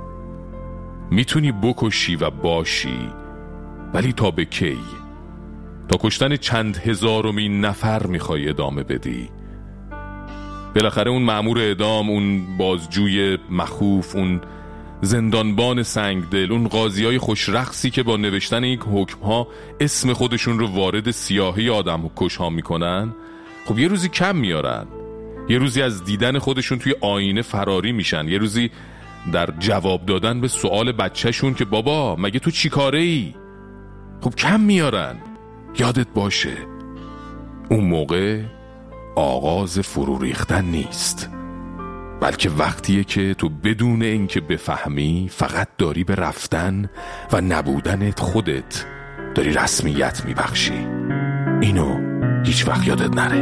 میتونی بکشی و باشی، ولی تا به کی؟ تا کشتن چند هزارمین نفر میخوای ادامه بدی؟ بالاخره اون مأمور اعدام، اون بازجوی مخوف، اون زندانبان سنگدل، اون قاضیای خوشرقصی که با نوشتن این حکم‌ها اسم خودشون رو وارد سیاهی آدم کش‌ها میکنن، خب یه روزی کم میارن، یه روزی از دیدن خودشون توی آینه فراری میشن، یه روزی در جواب دادن به سوال بچهشون که بابا مگه تو چی کاره ای؟ خب کم میارن. یادت باشه اون موقع آغاز فرو ریختن نیست، بلکه وقتیه که تو بدون اینکه بفهمی فقط داری به رفتن و نبودنت خودت داری رسمیت میبخشی. اینو هیچ وقت یادت نره.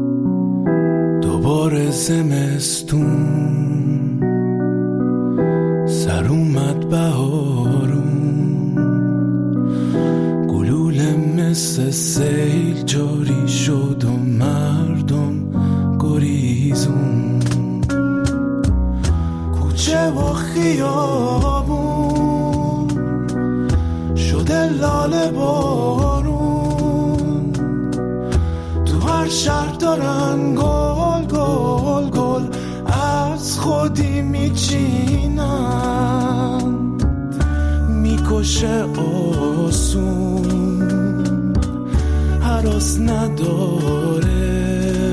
دوباره زمستون سر اومد بهارون، گلوله مثل سیل جاری شد و مردم گریزون، کوچه و خیابون شده لاله بارون، تو هر شهر دارن گل گل گل از خودی میچینن، میکشه آسون هراس نداره،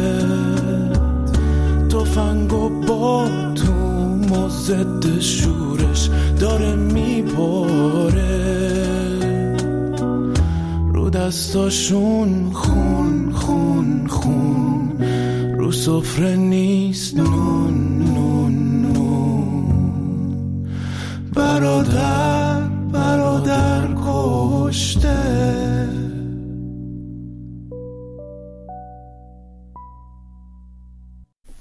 تفنگ و باتون و ضد شورش داره میباره، رو دستاشون خون خون خون، رو سفره نیست نون نون نون، برادر برادر کشته